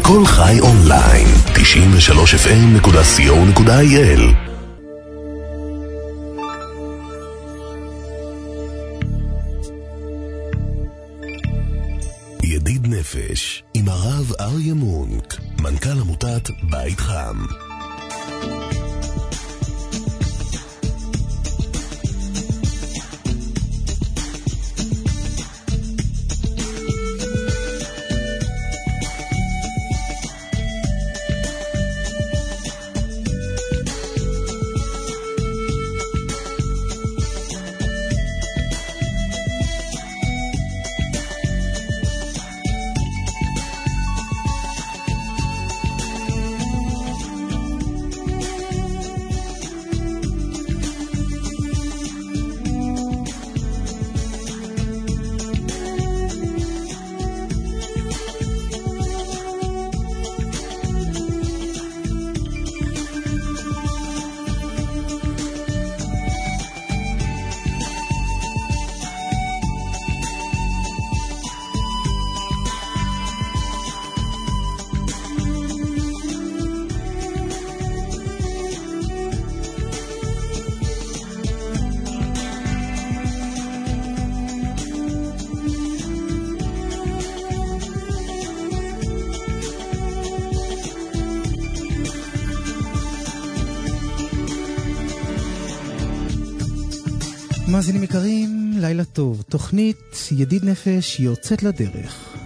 כל חי אונליין, 93fm.co.il. ידיד נפש עם הרב אריה מונק, מנכ"ל עמותת בית חם. מאזינים יקרים, לילה טוב. תוכנית ידיד נפש יוצאת לדרך.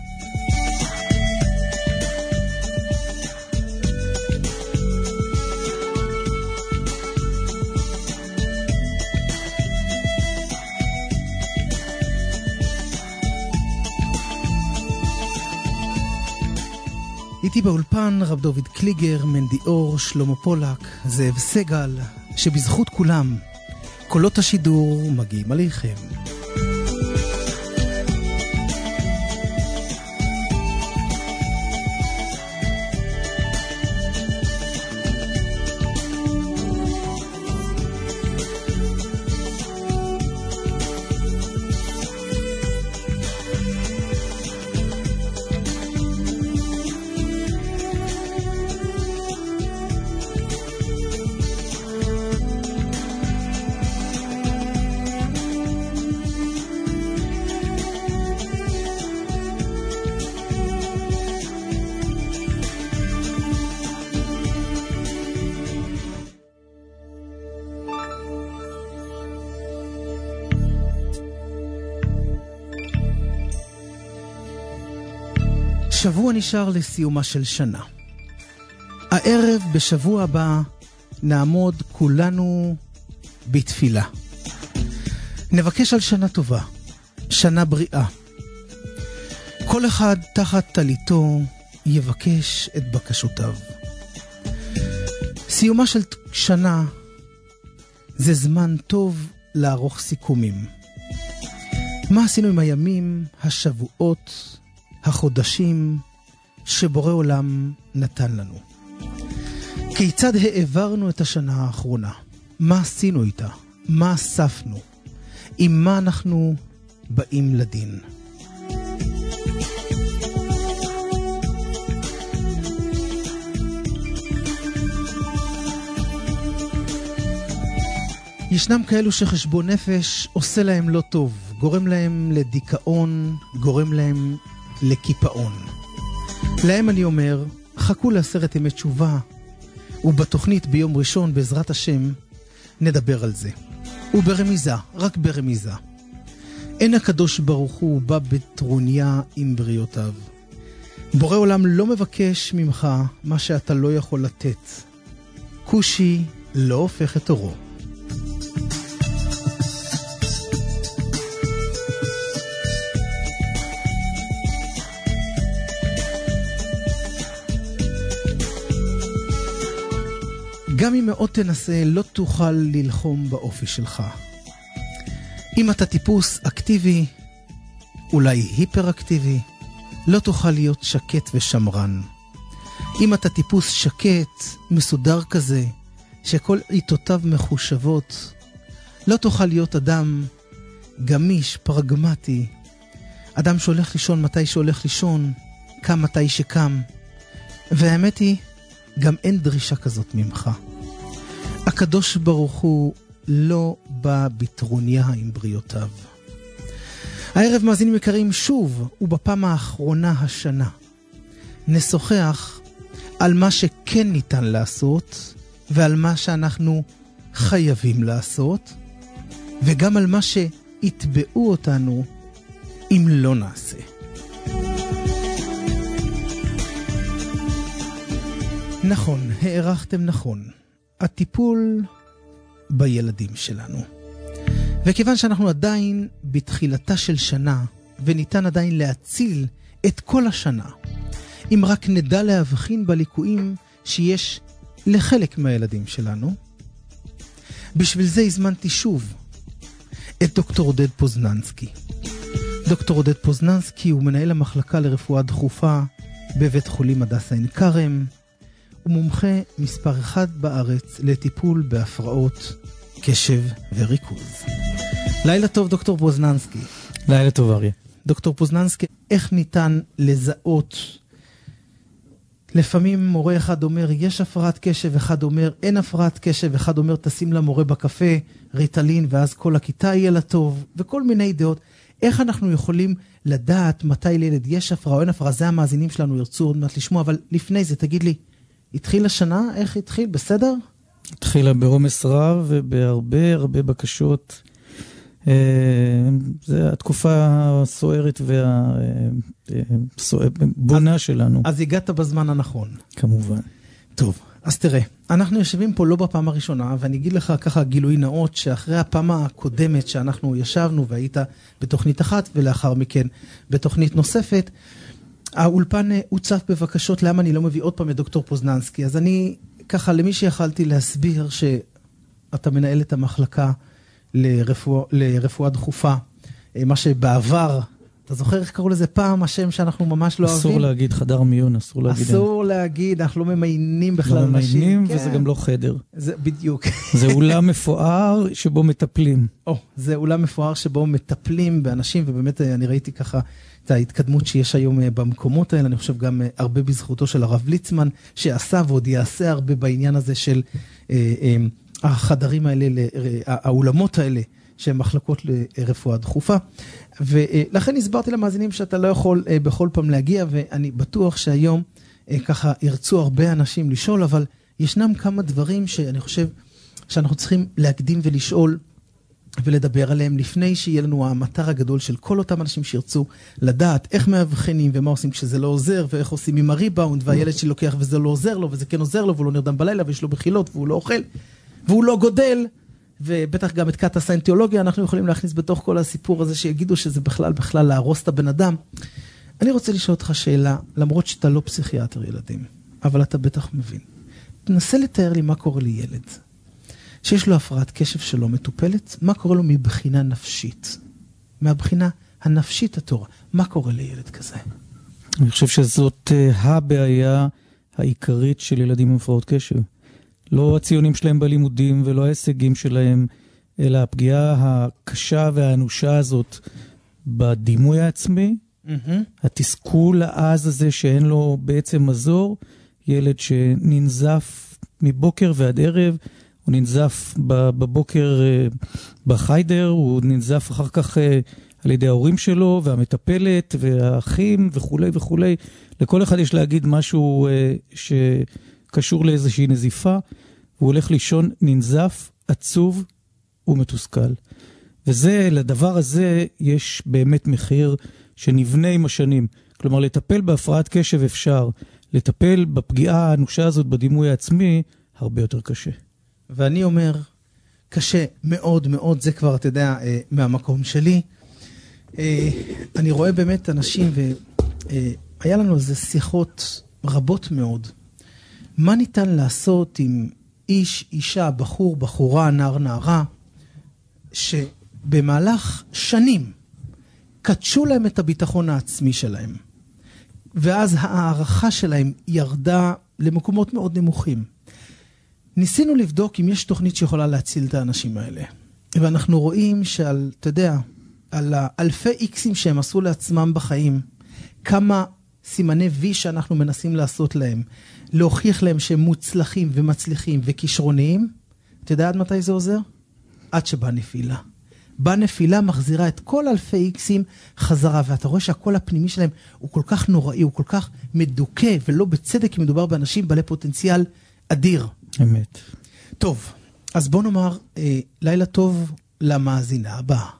איתי באולפן רב דוד קליגר, מנדי אור, שלמה פולק, זאב סגל, שבזכות כולם קולות השידור מגיעים עליכם. שבוע נשאר לסיומה של שנה. הערב בשבוע הבא נעמוד כולנו בתפילה. נבקש על שנה טובה, שנה בריאה. כל אחד תחת תליתו יבקש את בקשותיו. סיומה של שנה זה זמן טוב לערוך סיכומים. מה עשינו עם הימים, השבועות, החודשים שבורא עולם נתן לנו? כיצד העברנו את השנה האחרונה? מה עשינו איתה? מה אספנו? עם מה אנחנו באים לדין? ישנם כאלו שחשבון נפש עושה להם לא טוב, גורם להם לדיכאון, גורם להם לקיפאון. להם אני אומר, חכו ל10 ימי תשובה, ובתוכנית ביום ראשון בעזרת השם נדבר על זה. וברמיזה, רק ברמיזה. אין הקדוש ברוך הוא בא בטרוניה עם בריאותיו. בורא עולם לא מבקש ממך מה שאתה לא יכול לתת. כושי לא הופך את אורו. גם אם מאוד תנסה, לא תוכל ללחום באופי שלך. אם אתה טיפוס אקטיבי, אולי היפראקטיבי, לא תוכל להיות שקט ושמרן. אם אתה טיפוס שקט, מסודר כזה, שכל עיתותיו מחושבות, לא תוכל להיות אדם גמיש, פרגמטי, אדם שהולך לישון מתי שהולך לישון, קם מתי שקם, והאמת היא, גם אין דרישה כזאת ממך. הקדוש ברוך הוא לא בא בטרוניה עם בריאותיו. הערב מאזינים יקרים, שוב ובפעם האחרונה השנה נשוחח על מה שכן ניתן לעשות ועל מה שאנחנו חייבים לעשות, וגם על מה שיתבעו אותנו אם לא נעשה. נכון, הערכתם נכון. הטיפול בילדים שלנו. וכיוון שאנחנו עדיין בתחילתה של שנה, וניתן עדיין להציל את כל השנה, אם רק נדע להבחין בליקויים שיש לחלק מהילדים שלנו, בשביל זה הזמנתי שוב את דוקטור עודד פוזננסקי. דוקטור עודד פוזננסקי הוא מנהל המחלקה לרפואה דחופה בבית חולים הדסה עין כרם, הוא מומחה מספר 1 בארץ לטיפול בהפרעות קשב וריכוז. לילה טוב דוקטור פוזננסקי. לילה טוב אריה. דוקטור פוזננסקי, איך ניתן לזהות? לפעמים מורה אחד אומר יש הפרעת קשב, אחד אומר אין הפרעת קשב, אחד אומר תשים למורה בקפה ריטלין ואז כל הכיתה יהיה לה טוב, וכל מיני דעות. איך אנחנו יכולים לדעת מתי לילד יש הפרעה או אין הפרעה? זה המאזינים שלנו ירצו עוד מעט לשמוע, אבל לפני זה תגיד לי, התחיל השנה? איך התחיל? בסדר? התחילה ברומס רב ובהרבה הרבה בקשות. זה התקופה הסוערת והבונה שלנו. אז הגעת בזמן הנכון. כמובן. טוב, אז תראה, אנחנו יושבים פה לא בפעם הראשונה, ואני אגיד לך ככה גילוי נאות, שאחרי הפעם הקודמת שאנחנו ישבנו והיית בתוכנית אחת, ולאחר מכן בתוכנית נוספת, האולפן הוצף בבקשות למה אני לא מביא עוד פעם את דוקטור פוזננסקי. אז אני ככה למי שיכלתי להסביר שאתה מנהל את המחלקה לרפואה דחופה, מה שבעבר, אתה זוכר איך קראו לזה פעם, השם שאנחנו ממש לא אוהבים? אסור להגיד חדר מיון, אסור להגיד. אסור להגיד, אנחנו לא ממיינים בכלל לא אנשים. ממיינים, וזה גם לא חדר. זה בדיוק. זה אולם מפואר שבו מטפלים. זה אולם מפואר שבו מטפלים באנשים, ובאמת אני ראיתי ככה את ההתקדמות שיש היום במקומות האלה, אני חושב גם הרבה בזכותו של הרב ליצמן, שעשה ועוד יעשה הרבה בעניין הזה של החדרים האלה, האולמות האלה, שהן מחלקות לרפואה דחופה. ולכן הסברתי למאזינים שאתה לא יכול בכל פעם להגיע, ואני בטוח שהיום ככה ירצו הרבה אנשים לשאול, אבל ישנם כמה דברים שאני חושב שאנחנו צריכים להקדים ולשאול, ולדבר עליהם לפני שיהיה לנו המטר הגדול של כל אותם אנשים שירצו לדעת איך מאבחנים ומה עושים כשזה לא עוזר, ואיך עושים עם הריבאונד, והילד שלוקח וזה לא עוזר לו, וזה כן עוזר לו, והוא לא נרדם בלילה, ויש לו בחילות, והוא לא אוכל, והוא לא גודל, ובטח גם את קאט הסיינטיולוגיה אנחנו יכולים להכניס בתוך כל הסיפור הזה, שיגידו שזה בכלל להרוס את הבן אדם. אני רוצה לשאול אותך שאלה, למרות שאתה לא פסיכיאטר ילדים, אבל אתה בטח מבין. תנסה לתאר לי מה קורה לילד שיש לו הפרעת קשב שלא מטופלת, מה קורה לו מבחינה נפשית? מהבחינה הנפשית התורה, מה קורה לילד כזה? אני חושב שזאת הבעיה העיקרית של ילדים עם הפרעות קשב. לא הציונים שלהם בלימודים ולא ההישגים שלהם, אלא הפגיעה הקשה והאנושה הזאת בדימוי העצמי, התסכול העז הזה שאין לו בעצם מזור, ילד שננזף מבוקר ועד ערב, הוא ננזף בבוקר בחיידר, הוא ננזף אחר כך על ידי ההורים שלו, והמטפלת, והאחים, וכו' וכו'. לכל אחד יש להגיד משהו שקשור לאיזושהי נזיפה, והוא הולך לישון ננזף, עצוב ומתוסכל. וזה, לדבר הזה, יש באמת מחיר שנבנה עם השנים. כלומר, לטפל בהפרעת קשב אפשר, לטפל בפגיעה האנושה הזאת בדימוי העצמי, הרבה יותר קשה. ואני אומר, קשה מאוד מאוד, זה כבר, אתה יודע, מהמקום שלי. אני רואה באמת אנשים, והיה לנו איזה שיחות רבות מאוד. מה ניתן לעשות עם איש, אישה, בחור, בחורה, נער, נערה, שבמהלך שנים קדשו להם את הביטחון העצמי שלהם, ואז הערכה שלהם ירדה למקומות מאוד נמוכים. ניסינו לבדוק אם יש תוכנית שיכולה להציל את האנשים האלה. ואנחנו רואים שעל, אתה יודע, על האלפי איקסים שהם עשו לעצמם בחיים, כמה סימני וי שאנחנו מנסים לעשות להם, להוכיח להם שהם מוצלחים ומצליחים וכישרוניים, אתה יודע עד מתי זה עוזר? עד שבא נפילה. בא נפילה מחזירה את כל אלפי איקסים חזרה, ואתה רואה שהקול הפנימי שלהם הוא כל כך נוראי, הוא כל כך מדוכא, ולא בצדק, כי מדובר באנשים בעלי פוטנציאל אדיר. אמת. טוב, אז בוא נאמר, לילה טוב למאזינה הבאה.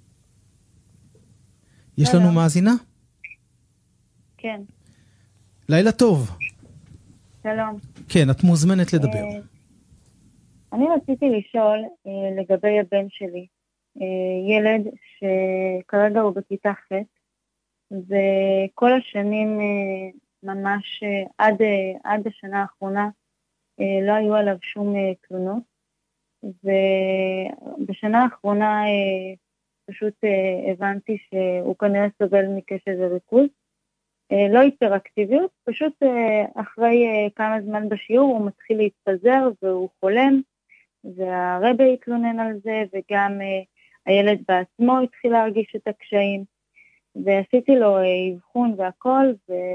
יש לנו מאזינה? כן. לילה טוב. שלום. כן, את מוזמנת לדבר. אני רציתי לשאול לגבי הבן שלי, ילד שכרגע הוא בכיתה ח' וכל השנים ממש עד השנה האחרונה לא היו עליו שום תלונות, ובשנה האחרונה פשוט הבנתי שהוא כנראה סובל מקשב וריכוז, לא היפראקטיביות, פשוט אחרי כמה זמן בשיעור הוא מתחיל להתפזר והוא חולם, והרבא התלונן על זה, וגם הילד בעצמו התחיל להרגיש את הקשיים, ועשיתי לו אבחון והכל,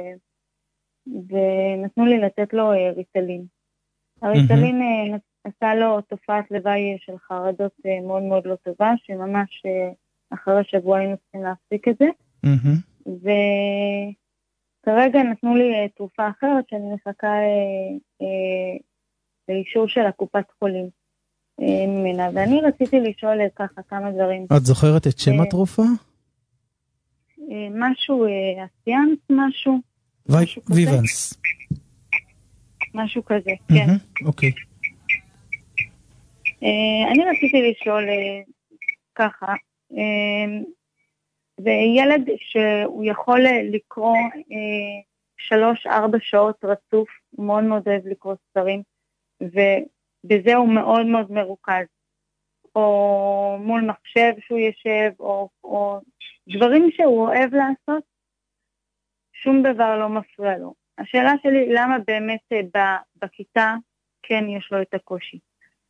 ונתנו לי לתת לו ריטלין. הריטלין עשה לו תופעת לוואי של חרדות מאוד מאוד לא טובה, שממש אחרי שבוע היינו צריכים להפסיק את זה, וכרגע נתנו לי תרופה אחרת שאני מחכה לאישור של הקופת חולים ממנה, ואני רציתי לשאול ככה כמה דברים. את זוכרת את שם התרופה? משהו, אסיאנס, משהו. ויבנס. משהו כזה, כן. אוקיי. אני רציתי לשאול ככה, זה ילד שהוא יכול לקרוא 3-4 שעות רצוף, הוא מאוד מאוד אוהב לקרוא ספרים, ובזה הוא מאוד מאוד מרוכז, או מול מחשב שהוא יושב, או דברים שהוא אוהב לעשות, שום דבר לא מפריע לו. השאלה שלי, למה באמת בכיתה כן יש לו את הקושי?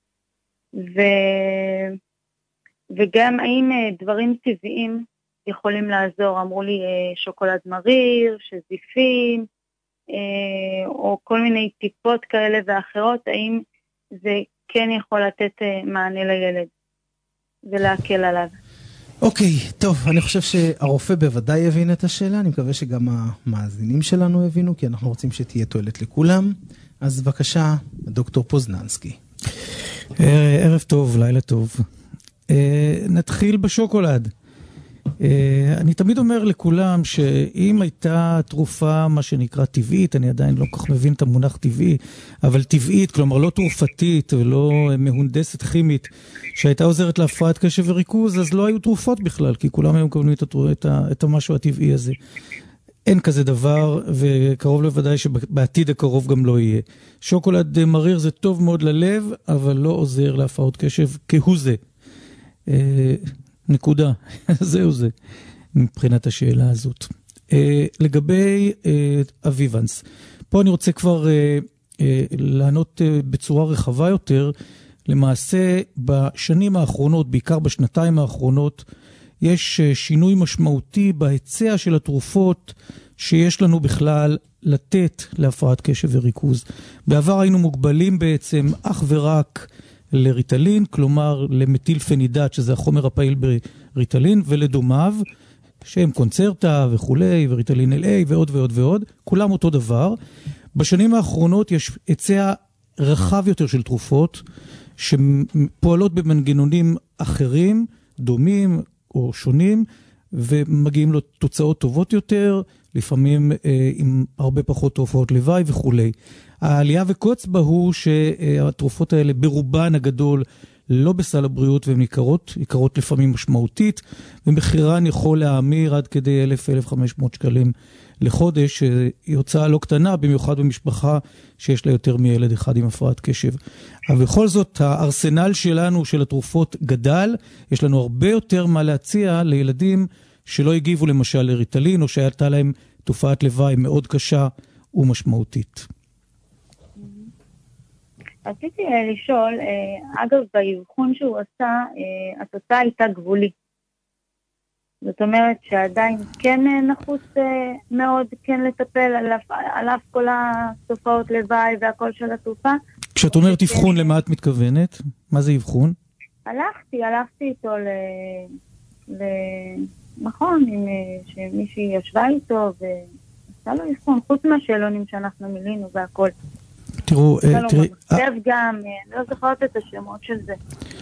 וגם האם דברים טבעיים יכולים לעזור? אמרו לי שוקולד מריר, שזיפים, או כל מיני טיפות כאלה ואחרות, האם זה כן יכול לתת מענה לילד ולהקל עליו? אוקיי, טוב, אני חושב שהרופא בוודאי הבין את השאלה, אני מקווה שגם המאזינים שלנו הבינו, כי אנחנו רוצים שתהיה תועלת לכולם. אז בבקשה, דוקטור פוזננסקי. ערב טוב, לילה טוב. נתחיל בשוקולד. אני תמיד אומר לכולם שאם הייתה תרופה, מה שנקרא טבעית, אני עדיין לא כל כך מבין את המונח טבעי, אבל טבעית, כלומר לא תרופתית ולא מהונדסת כימית, שהייתה עוזרת להפרעת קשב וריכוז, אז לא היו תרופות בכלל, כי כולם היו מקבלים את המשהו הטבעי הזה. אין כזה דבר, וקרוב לוודאי שבעתיד הקרוב גם לא יהיה. שוקולד מריר זה טוב מאוד ללב, אבל לא עוזר להפרעות קשב כהוא זה. נקודה. זהו זה, מבחינת השאלה הזאת. לגבי אביבנס, פה אני רוצה כבר לענות בצורה רחבה יותר. למעשה, בשנים האחרונות, בעיקר בשנתיים האחרונות, יש שינוי משמעותי בהיצע של התרופות שיש לנו בכלל לתת להפרעת קשב וריכוז. בעבר היינו מוגבלים בעצם אך ורק לריטלין, כלומר למתילפנידט, שזה החומר הפעיל בריטלין, ולדומיו, שהם קונצרטה וכולי, וריטלין LA ועוד ועוד ועוד, כולם אותו דבר. בשנים האחרונות יש היצע רחב יותר של תרופות, שפועלות במנגנונים אחרים, דומים או שונים, ומגיעים לו תוצאות טובות יותר, לפעמים עם הרבה פחות תופעות לוואי וכולי. העלייה וקוץ בה הוא שהתרופות האלה ברובן הגדול לא בסל הבריאות, והן יקרות לפעמים משמעותית, ומחירן יכול להאמיר עד כדי 1,000-1,500 שקלים לחודש, היא הוצאה לא קטנה, במיוחד במשפחה שיש לה יותר מילד אחד עם הפרעת קשב. אבל בכל זאת, הארסנל שלנו של התרופות גדל, יש לנו הרבה יותר מה להציע לילדים שלא הגיבו למשל לריטלין, או שהייתה להם תופעת לוואי מאוד קשה ומשמעותית. רציתי לשאול, אגב, באבחון שהוא עשה, התוצאה הייתה גבולית. זאת אומרת שעדיין כן נחוץ מאוד כן לטפל על אף כל התופעות לוואי והכל של התרופה. כשאת אומרת אבחון, למה את מתכוונת? מה זה אבחון? הלכתי איתו למכון, שמישהי ישבה איתו ועשה לו אבחון, חוץ מהשאלונים שאנחנו מילינו והכל. תראו, גם, לא זוכרת את השמות של זה.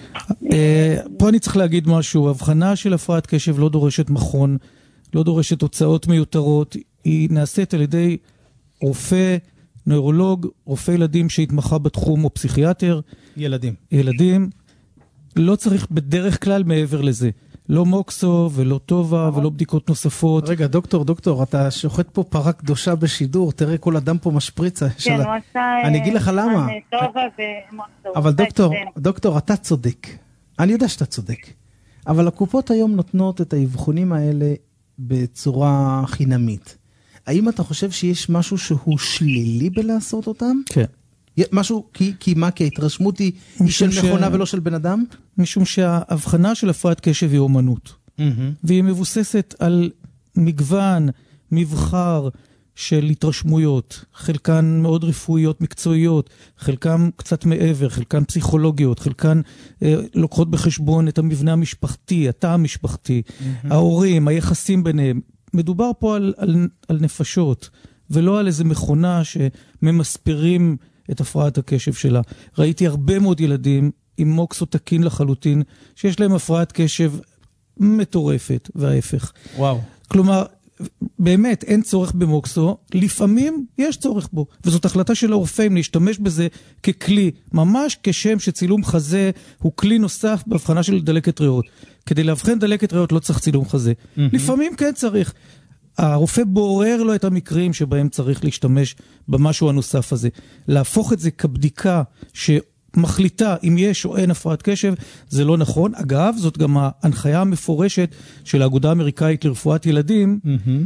פה אני צריך להגיד משהו, הבחנה של הפרעת קשב לא דורשת מכון, לא דורשת תוצאות מיותרות, היא נעשית על ידי רופא, נוירולוג, רופא ילדים שהתמחה בתחום או פסיכיאטר. ילדים. לא צריך בדרך כלל מעבר לזה. לא מוקסו ולא טובה ולא בדיקות נוספות. רגע, דוקטור, אתה שוחט פה פרה קדושה בשידור, תראה כל אדם פה משפריצה. כן, הוא עשה... אני אגיד לך למה. טובה ומוקסו. אבל דוקטור, אתה צודק. אני יודע שאתה צודק. אבל הקופות היום נותנות את האבחונים האלה בצורה חינמית. האם אתה חושב שיש משהו שהוא שלילי בלעשות אותם? כן. משהו, כי מה? כי ההתרשמות היא של מכונה ולא של בן אדם? משום שההבחנה של הפרעת קשב היא אומנות. והיא מבוססת על מגוון, מבחר של התרשמויות, חלקן מאוד רפואיות, מקצועיות, חלקן קצת מעבר, חלקן פסיכולוגיות, חלקן לוקחות בחשבון את המבנה המשפחתי, התא המשפחתי, ההורים, היחסים ביניהם. מדובר פה על נפשות, ולא על איזה מכונה שממספרים את הפרעת הקשב שלה. ראיתי הרבה מאוד ילדים עם מוקסו תקין לחלוטין, שיש להם הפרעת קשב מטורפת, וההפך. וואו. כלומר, באמת אין צורך במוקסו, לפעמים יש צורך בו, וזאת החלטה של הרופאים להשתמש בזה ככלי, ממש כשם שצילום חזה הוא כלי נוסף בהבחנה של דלקת ריאות. כדי להבחן דלקת ריאות לא צריך צילום חזה. לפעמים כן צריך. הרופא בורר לו את המקרים שבהם צריך להשתמש במשהו הנוסף הזה. להפוך את זה כבדיקה שמחליטה אם יש או אין הפרעת קשב, זה לא נכון. אגב, זאת גם ההנחיה המפורשת של האגודה האמריקאית לרפואת ילדים,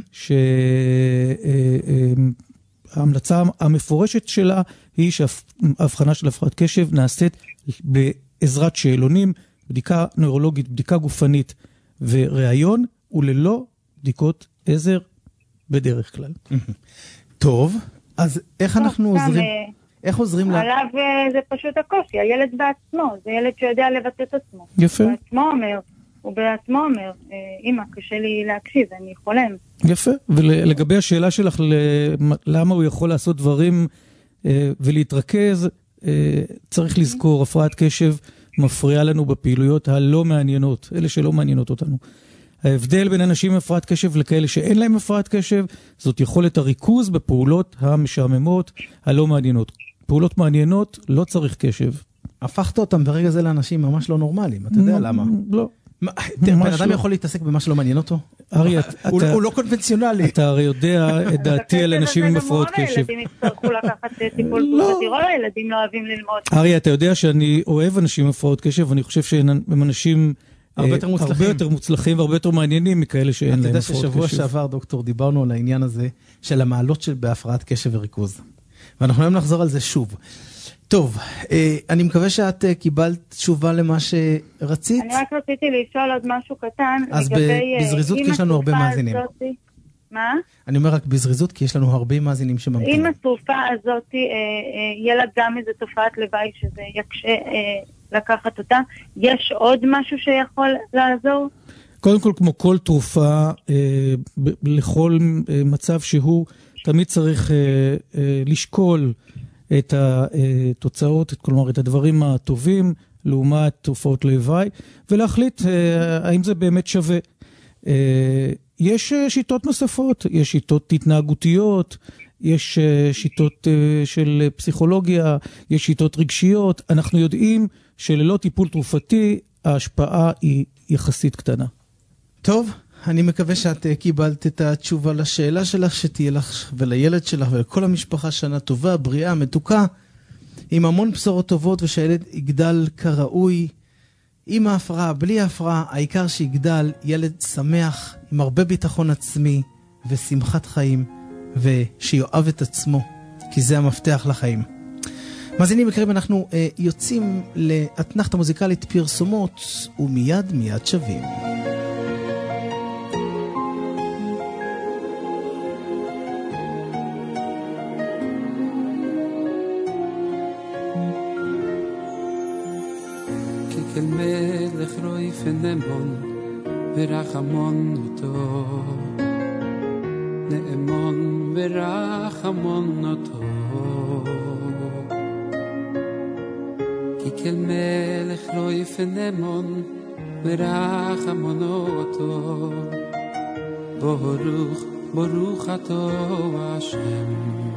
שההמלצה המפורשת שלה היא שההבחנה של הפרעת קשב נעשית בעזרת שאלונים, בדיקה נוירולוגית, בדיקה גופנית וראיון, וללא בדיקות עזר בדרך כלל. טוב, אז איך אנחנו עוזרים? איך עוזרים לה? עליו זה פשוט הקושי, הילד בעצמו, זה ילד שיודע לבטא את עצמו. יפה. הוא בעצמו אומר, אמא, קשה לי להקשיב, אני חולם. יפה, ולגבי השאלה שלך למה הוא יכול לעשות דברים ולהתרכז, צריך לזכור, הפרעת קשב מפריעה לנו בפעילויות הלא מעניינות, אלה שלא מעניינות אותנו. ההבדל בין אנשים עם הפרעת קשב לכאלה שאין להם הפרעת קשב, זאת יכולת הריכוז בפעולות המשעממות הלא מעניינות. פעולות מעניינות לא צריך קשב. הפכת אותם ברגע זה לאנשים ממש לא נורמליים, אתה יודע למה? לא. בן אדם יכול להתעסק במה שלא מעניין אותו? הוא לא קונבנציונלי. אתה הרי יודע את דעתי על אנשים עם הפרעות קשב. הילדים יצטרכו לקחת טיפול תרופתי, רוב הילדים לא אוהבים ללמוד. אריה, אתה יודע שאני אוהב אנשים עם הפרעות קשב, ואני חושב שהם אנשים הרבה יותר מוצלחים והרבה יותר מעניינים מכאלה שאין להם הפרעות קשב. אתה יודע ששבוע שעבר, דוקטור, דיברנו על העניין הזה של המעלות של בהפרעת קשב וריכוז. ואנחנו היום נחזור על זה שוב. טוב, אני מקווה שאת קיבלת תשובה למה שרצית. אני רק רציתי לשאול עוד משהו קטן. אז בזריזות כי יש לנו הרבה מאזינים. מה? אני אומר רק בזריזות כי יש לנו הרבה מאזינים שממתינים. אם התרופה הזאת יהיה לה גם איזו תופעת לוואי שזה יקשה לקחת אותה, יש עוד משהו שיכול לעזור? קודם כל, כמו כל תרופה, לכל מצב שהוא, תמיד צריך לשקול את התוצאות, כלומר את הדברים הטובים, לעומת תופעות לוואי, ולהחליט האם זה באמת שווה. יש שיטות נוספות, יש שיטות התנהגותיות, יש שיטות של פסיכולוגיה, יש שיטות רגשיות. אנחנו יודעים שללא טיפול תרופתי, ההשפעה היא יחסית קטנה. טוב, אני מקווה שאת קיבלת את התשובה לשאלה שלך, שתהיה לך ולילד שלך ולכל המשפחה שנה טובה, בריאה, מתוקה, עם המון בשורות טובות, ושהילד יגדל כראוי, עם ההפרעה, בלי ההפרעה, העיקר שיגדל ילד שמח, עם הרבה ביטחון עצמי ושמחת חיים, ושיואב את עצמו, כי זה המפתח לחיים. מאזינים יקרים, אנחנו יוצאים לאתנחתה מוזיקלית פרסומות, ומיד שווים. כל מלך רוי פנמון ורחמון אותו נאמון ורחמון אותו כי כל מלך רוי פנמון ורחמון אותו ברוך ברוך אתה השם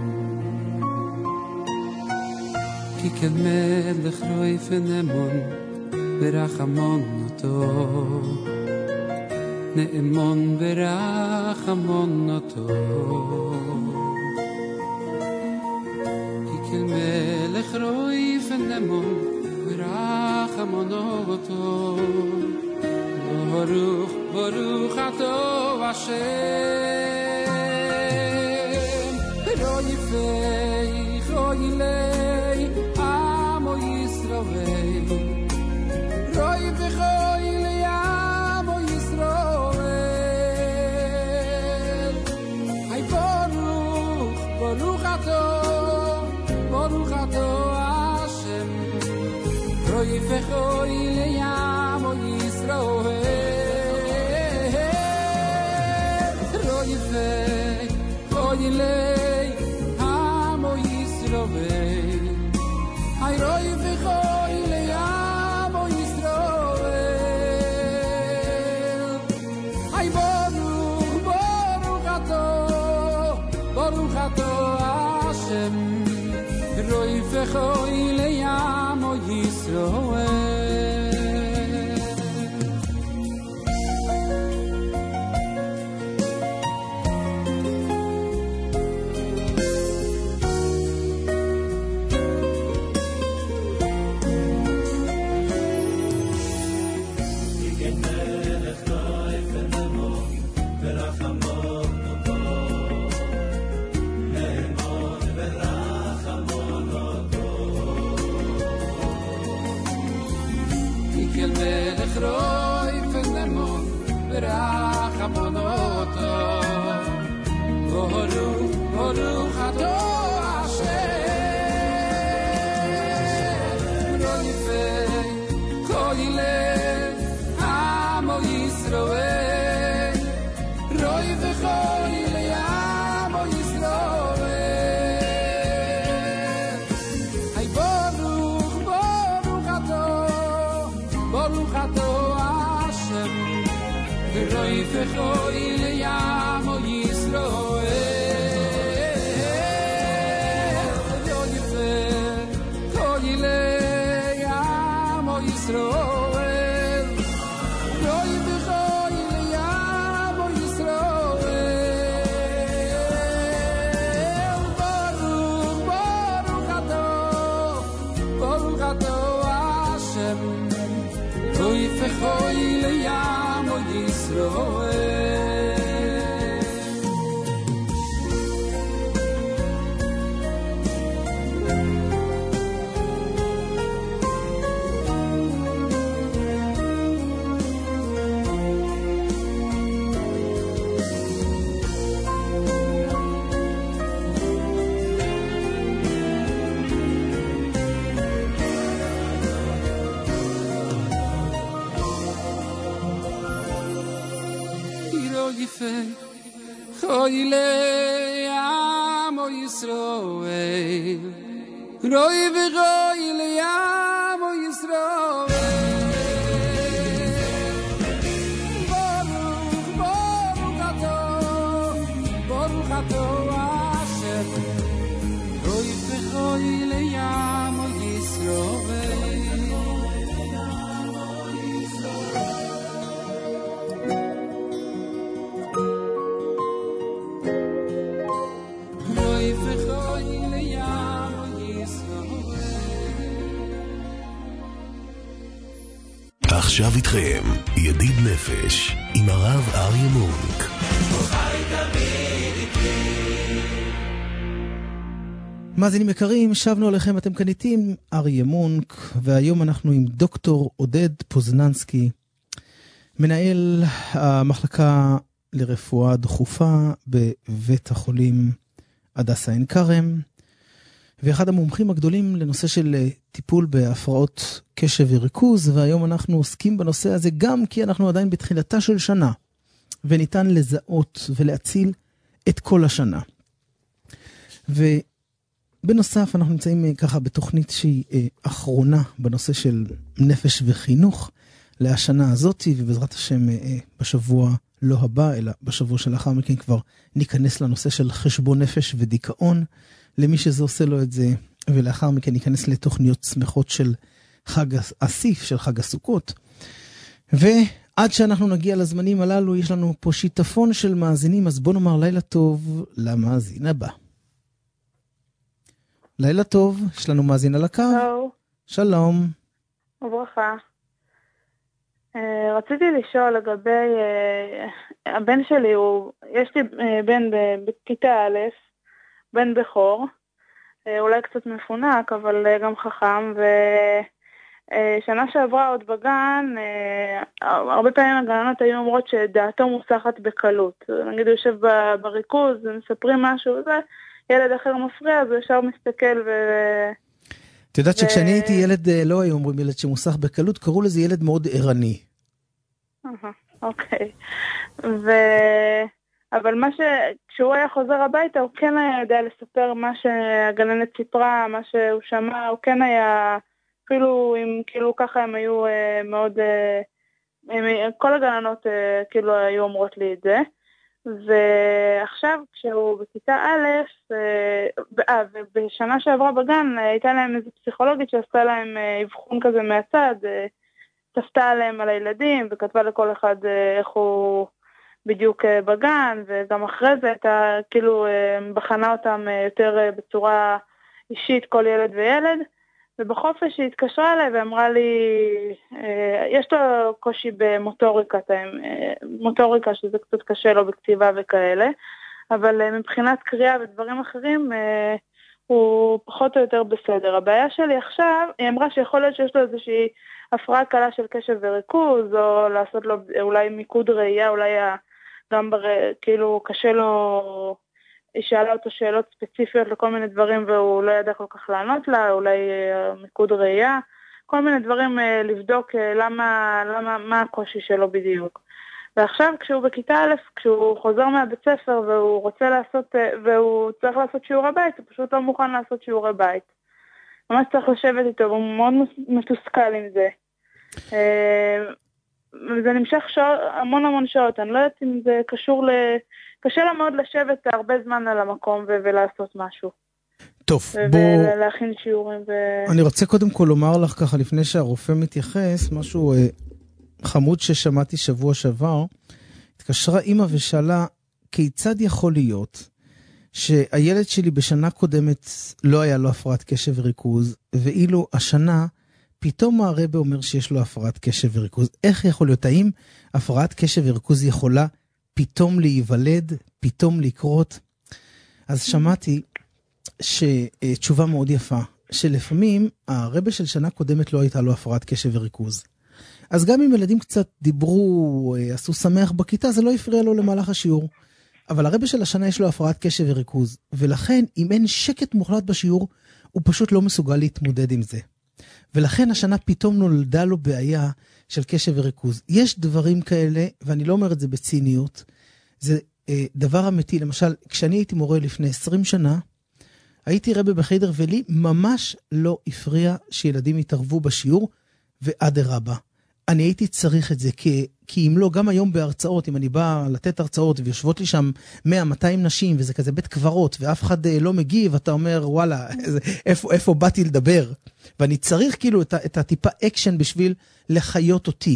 כי כל מלך רוי פנמון ורחמון אותו נאמון ורחמון אותו כי כל מלך רוי פנמון ורחמון אותו ברוך ברוך אתה השם רוי פייך רוי לי עמו ישראל רוי וחוי לי עמו ישראל היי ברוך ברוך אתה השם רוי וחוי לי עמו ישראל רוי וחוי לי עמו ישראל היי רוי וחוי לי עמו ישראל היי ברוך אתה השם רוי וחוי לי עמו ישראל רוי פנמון ורחמון אותו ברוך ברוך אתה השם רוי וחוי לי עמו ישראל רוי וחוי לי עמו ישראל היי ברוך אתה השם רוי וחוי לי עמו ישראל רוי וחוי לי עמו ישראל רוי וחוי לי עמו ישראל ברוך אתה השם רוי וחוי לי עמו ישראל חוי לי עמו ישראל רוי וחוי לי עמו ישראל ברוך אתה השם רוי וחוי לי עמו ישראל עכשיו איתכם ידיד נפש עם הרב אריה מונק. מאזינים יקרים, שבנו עליכם, אתם כאן איתי עם אריה מונק, והיום אנחנו עם דוקטור עודד פוזננסקי, מנהל המחלקה לרפואה דחופה בבית החולים הדסה עין כרם, ואחד המומחים הגדולים לנושא של טיפול בהפרעות קשב וריכוז, והיום אנחנו עוסקים בנושא הזה גם כי אנחנו עדיין בתחילתה של שנה, וניתן לזהות ולהציל את כל השנה. ובנוסף אנחנו נמצאים ככה בתוכנית שהיא אחרונה בנושא של נפש וחינוך לשנה הזאת, ובעזרת השם בשבוע לא הבא, אלא בשבוע שלאחר מכן כבר ניכנס לנושא של חשבון נפש ודיכאון, למי שזה עושה לו את זה, ולאחר מכן ניכנס לתוכניות שמחות של חג אסיף, של חג הסוכות. ועד שאנחנו נגיע לזמנים הללו, יש לנו פה שיטפון של מאזינים, אז בוא נאמר לילה טוב למאזין הבא. לילה טוב, יש לנו מאזין על הקו. שלום. וברכה. רציתי לשאול לגבי הבן שלי, יש לי בן בכיתה א', בן בכור, אולי קצת מפונק, אבל גם חכם, ושנה שעברה עוד בגן, הרבה פעמים הגננות היו אומרות שדעתו מוסחת בקלות. נגיד הוא יושב בריכוז, מספרים משהו, ילד אחר מפריע, אז הוא ישר מסתכל את יודעת שכשאני הייתי ילד, לא היו אומרים ילד שמוסח בקלות, קראו לזה ילד מאוד ערני. אוקיי. אבל כשהוא היה חוזר הביתה, הוא כן היה יודע לספר מה שהגננת סיפרה, מה שהוא שמע, הוא כן היה, אפילו אם כאילו ככה הם היו מאוד, כל הגננות כאילו היו אומרות לי את זה. ועכשיו כשהוא בכיתה א', ובשנה שעברה בגן הייתה להם איזו פסיכולוגית שעשתה להם אבחון כזה מהצד, תפתה עליהם על הילדים וכתבה לכל אחד איך הוא בדיוק בגן, וגם אחרי זה הייתה כאילו בחנה אותם יותר בצורה אישית כל ילד וילד, ובחופש היא התקשרה אליי ואמרה לי, יש לו קושי במוטוריקה, שזה קצת קשה לו בכתיבה וכאלה, אבל מבחינת קריאה ודברים אחרים, הוא פחות או יותר בסדר. הבעיה שלי עכשיו, היא אמרה שיכול להיות שיש לו איזושהי הפרעה קלה של קשב וריכוז, או לעשות לו אולי מיקוד ראייה, אולי גם כאילו קשה לו, היא שאלה אותו שאלות ספציפיות לכל מיני דברים, והוא לא ידע כל כך לענות לה, אולי מיקוד ראייה, כל מיני דברים לבדוק מה הקושי שלו בדיוק. ועכשיו כשהוא בכיתה א', כשהוא חוזר מהבית ספר והוא רוצה לעשות, והוא צריך לעשות שיעורי בית, הוא פשוט לא מוכן לעשות שיעורי בית. ממש צריך לשבת איתו, הוא מאוד מתוסכל עם זה. וזה נמשך המון שעות, אני לא יודעת אם זה קשור קשה לה מאוד לשבת הרבה זמן על המקום ולעשות משהו. טוב, ולהכין שיעורים. אני רוצה קודם כל לומר לך ככה, לפני שהרופא מתייחס, משהו חמוד ששמעתי שבוע שעבר, התקשרה אמא ושאלה, כיצד יכול להיות שהילד שלי בשנה קודמת לא היה לו הפרעת קשב וריכוז, ואילו השנה פתאום הרבא אומר שיש לו הפרעת קשב וריכוז. איך יכול להיות? האם הפרעת קשב וריכוז יכולה פתאום להיוולד, פתאום לקרות? אז שמעתי שתשובה מאוד יפה, שלפעמים הרבא של שנה קודמת לא הייתה לו הפרעת קשב וריכוז. אז גם אם ילדים קצת דיברו, עשו שמח בכיתה, זה לא הפריע לו למהלך השיעור. אבל הרבא של השנה יש לו הפרעת קשב וריכוז, ולכן אם אין שקט מוחלט בשיעור, הוא פשוט לא מסוגל להתמודד עם זה. ולכן השנה פתאום נולדה לו בעיה של קשב וריכוז. יש דברים כאלה, ואני לא אומר את זה בציניות, זה דבר אמיתי. למשל, כשאני הייתי מורה לפני 20 שנה, הייתי רבא בחדר, ולי ממש לא הפריע שילדים יתערבו בשיעור, ואדרבה. אני הייתי צריך את זה, כי אם לא, גם היום בהרצאות, אם אני בא לתת הרצאות, ויושבות לי שם 100-200 נשים, וזה כזה בית קברות, ואף אחד לא מגיב, אתה אומר, וואלה, איפה באתי לדבר? ואני צריך כאילו את הטיפה אקשן בשביל לחיות אותי.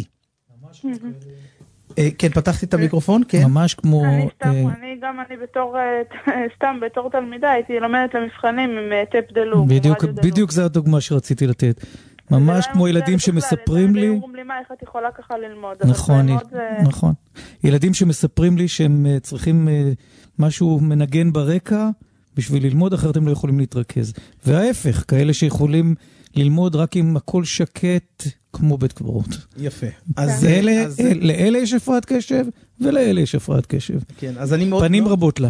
כן, פתחתי את המיקרופון, כן? ממש כמו... אני בתור תלמידה, הייתי לומדת למבחנים עם טפ דלוג. בדיוק זו הדוגמה שרציתי לתת. ממש כמו ילדים שמספרים לי... אומרים לי, מה, איך את יכולה ככה ללמוד? נכון. ילדים שמספרים לי שהם צריכים משהו מנגן ברקע בשביל ללמוד, אחרת הם לא יכולים להתרכז. וההפך, כאלה שיכולים ללמוד רק עם הכל שקט כמו בית קברות. יפה. אז לאלה יש הפרעת קשב, ולאלה יש הפרעת קשב. כן, אז אני מאוד... פנים רבות לה.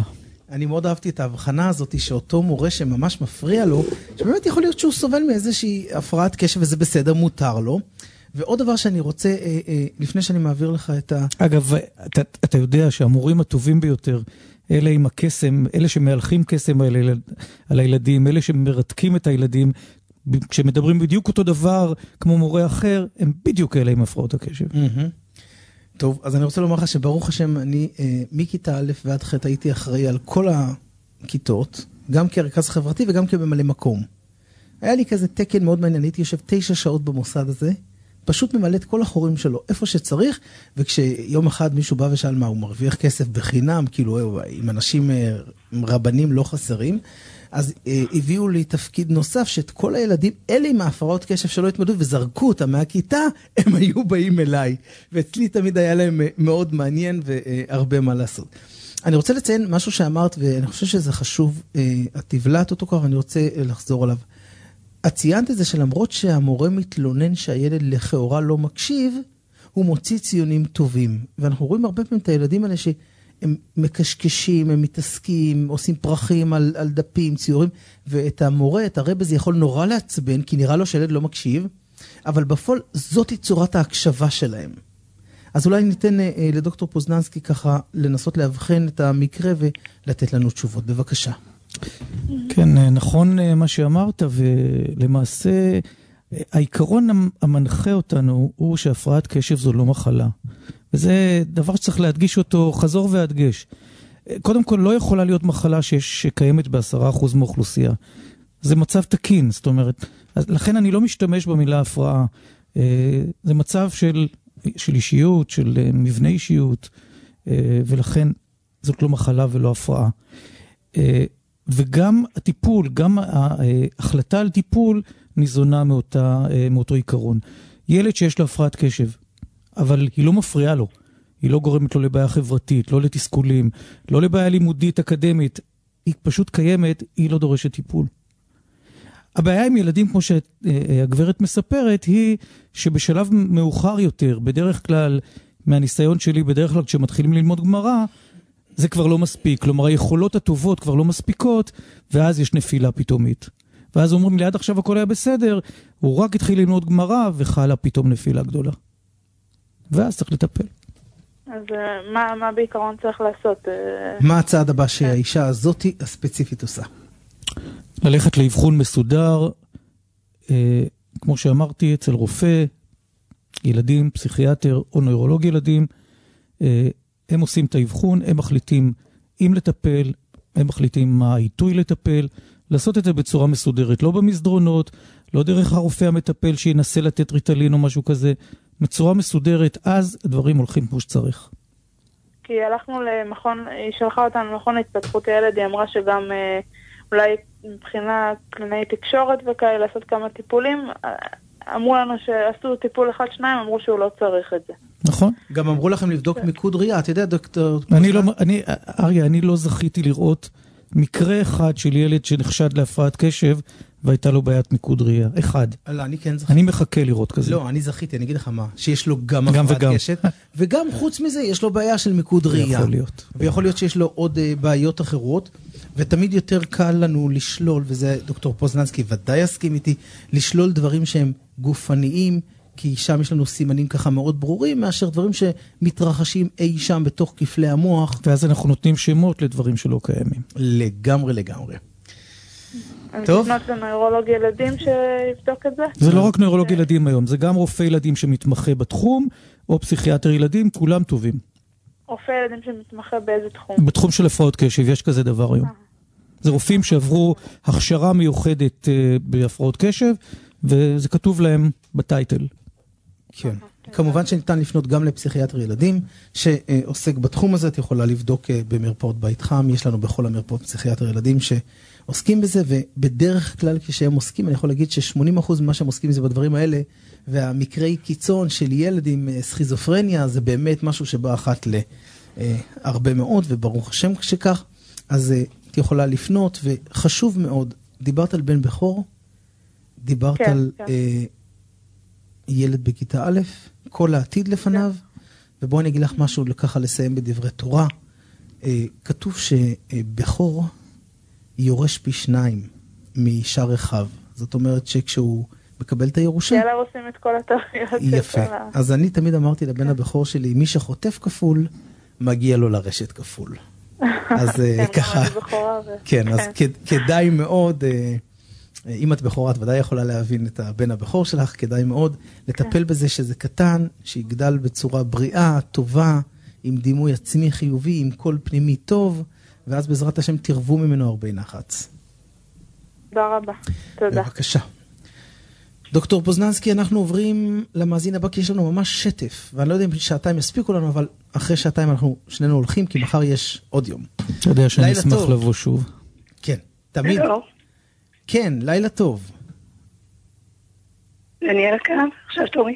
אני מאוד אהבתי את ההבחנה הזאת שאותו מורה שממש מפריע לו, שבאמת יכול להיות שהוא סובל מאיזושהי הפרעת קשב וזה בסדר, מותר לו. ועוד דבר שאני רוצה, לפני שאני מעביר לך את אגב, אתה יודע שהמורים הטובים ביותר, אלה עם הקסם, אלה שמהלכים קסם על הילדים, אלה שמרתקים את הילדים, כשמדברים בדיוק אותו דבר כמו מורה אחר, הם בדיוק אלה עם הפרעות הקשב. טוב, אז אני רוצה לומר לך שברוך השם, אני מכיתה א' ועד ח' הייתי אחראי על כל הכיתות, גם כרכז חברתי וגם כממלא מקום. היה לי כזה תקן מאוד מעניין, הייתי יושב 9 שעות במוסד הזה, פשוט ממלא את כל החורים שלו, איפה שצריך, וכשיום אחד מישהו בא ושאל מה, הוא מרוויח כסף בחינם, כאילו עם אנשים רבנים לא חסרים, אז הביאו לי תפקיד נוסף, שאת כל הילדים, אלה עם ההפרעות קשב שלא התמודדו, וזרקו אותם מהכיתה, הם היו באים אליי, ואצלי תמיד היה להם מאוד מעניין, והרבה מה לעשות. אני רוצה לציין משהו שאמרת, ואני חושב שזה חשוב, את תבלעת אותו כבר, ואני רוצה לחזור עליו. את ציינת את זה שלמרות שהמורה מתלונן שהילד לכאורה לא מקשיב, הוא מוציא ציונים טובים. ואנחנו רואים הרבה פעמים את הילדים האלה שהם מקשקשים, הם מתעסקים, עושים פרחים על דפים, ציורים, ואת המורה, את הרב הזה יכול נורא לעצבן, כי נראה לו שהילד לא מקשיב, אבל בפועל זאת היא צורת ההקשבה שלהם. אז אולי ניתן לדוקטור פוזננסקי ככה לנסות להבחן את המקרה ולתת לנו תשובות. בבקשה. כן, נכון מה שאמרת, ולמעשה העיקרון המנחה אותנו הוא שהפרעת קשב זו לא מחלה. וזה דבר שצריך להדגיש אותו חזור והדגש. קודם כל לא יכולה להיות מחלה שקיימת ב10% מאוכלוסייה. זה מצב תקין, זאת אומרת, לכן אני לא משתמש במילה הפרעה. זה מצב של אישיות, של מבנה אישיות, ולכן זאת לא מחלה ולא הפרעה. וגם הטיפול, גם ההחלטה על טיפול ניזונה מאותו עיקרון. ילד שיש לו הפרעת קשב, אבל היא לא מפריעה לו, היא לא גורמת לו לבעיה חברתית, לא לתסכולים, לא לבעיה לימודית אקדמית, היא פשוט קיימת, היא לא דורשת טיפול. הבעיה עם ילדים, כמו שהגברת מספרת, היא שבשלב מאוחר יותר, בדרך כלל, מהניסיון שלי, בדרך כלל כשמתחילים ללמוד גמרא, זה כבר לא מספיק, כלומר היכולות הטובות כבר לא מספיקות, ואז יש נפילה פתאומית. ואז אומרים לי, עד עכשיו הכל היה בסדר, הוא רק התחיל ללמוד גמרא, וחלה פתאום נפילה גדולה. ואז צריך לטפל. אז מה בעיקרון צריך לעשות? מה הצעד הבא שהאישה הזאת הספציפית עושה? ללכת לאבחון מסודר, כמו שאמרתי, אצל רופא, ילדים, פסיכיאטר או נוירולוג ילדים, הם עושים את האבחון, הם מחליטים אם לטפל, הם מחליטים מה העיתוי לטפל, לעשות את זה בצורה מסודרת, לא במסדרונות, לא דרך הרופא המטפל שינסה לתת ריטלין או משהו כזה, בצורה מסודרת, אז הדברים הולכים כמו שצריך. כי הלכנו למכון, היא שלחה אותנו למכון התפתחות הילד, היא אמרה שגם אולי מבחינה קלינאי תקשורת וכאלה, לעשות כמה טיפולים, אמרו לנו שעשו טיפול 1-2, אמרו שהוא לא צריך את זה. נכון. גם אמרו לכם לבדוק מיקוד ראייה, אתה יודע דוקטור? אריה, אני לא זכיתי לראות מקרה אחד של ילד שנחשד להפרעת קשב, והייתה לו בעיית מיקוד ראייה. אחד. לא, אני כן זכיתי. אני מחכה לראות כזה. לא, אני זכיתי, אני אגיד לך מה, שיש לו גם הפרעת קשב, וגם חוץ מזה יש לו בעיה של מיקוד ראייה. יכול להיות. ויכול להיות שיש לו עוד בעיות אחרות, ותמיד יותר קל לנו לשלול, וזה דוקטור פוזננסקי ודאי יסכים איתי, לשלול דברים שהם גופניים, כי שם יש לנו סימנים ככה מאוד ברורים, מאשר דברים שמתרחשים אי שם בתוך כפלי המוח. ואז אנחנו נותנים שמות לדברים שלא קיימים. לגמרי, לגמרי. טוב. אני תפנות לנוירולוג ילדים שיבדוק את זה? זה לא רק נוירולוג ילדים היום, זה גם רופא ילדים שמתמחה בתחום, או פסיכיאטר ילדים, כולם טובים. רופא ילדים שמתמחה באיזה תחום? בתחום של הפרעות קשב, יש כזה דבר היום. זה רופאים שעברו הכשרה מיוחדת בהפרעות קשב, וזה כתוב להם בטייטל. כן. כמובן שניתן לפנות גם לפסיכיאטר ילדים, שעוסק בתחום הזה, את יכולה לבדוק במרפאות בית חם, יש לנו בכל המרפאות פסיכיאטר ילדים שעוסקים בזה, ובדרך כלל כשהם עוסקים, אני יכול להגיד ש80% ממה שהם עוסקים זה בדברים האלה, והמקרי קיצון של ילד עם סכיזופרניה, זה באמת משהו שבא אחת להרבה מאוד, וברוך השם שכך, אז את יכולה לפנות, וחשוב מאוד, דיברת על בן בכור, דיברת על ילד בכיתה א', כל העתיד לפניו, ובואו אני אגיד לך משהו ככה לסיים בדברי תורה. כתוב שבכור יורש פי 2 משאר אחיו. זאת אומרת שכשהוא מקבל את הירושה... יאללה עושים את כל התרחיות. יפה. אז אני תמיד אמרתי לבן הבכור שלי, מי שחוטף כפול, מגיע לו לרשת כפול. אז ככה... כן, אז כדאי מאוד... אם את בכורה, את ודאי יכולה להבין את הבן הבכור שלך, כדאי מאוד לטפל בזה שזה קטן, שיגדל בצורה בריאה, טובה, עם דימוי עצמי חיובי, עם קול פנימי טוב, ואז בעזרת השם תרבו ממנו הרבה נחץ. תודה רבה. תודה. בבקשה. דוקטור פוזננסקי, אנחנו עוברים למאזין הבא, כי יש לנו ממש שטף, ואני לא יודע אם שעתיים יספיקו לנו, אבל אחרי שעתיים אנחנו שנינו הולכים, כי מחר יש עוד יום. אתה יודע שאני אשמח לבוא שוב. כן, תמיד. כן, לילה טוב. אני על הקו, עכשיו תורי.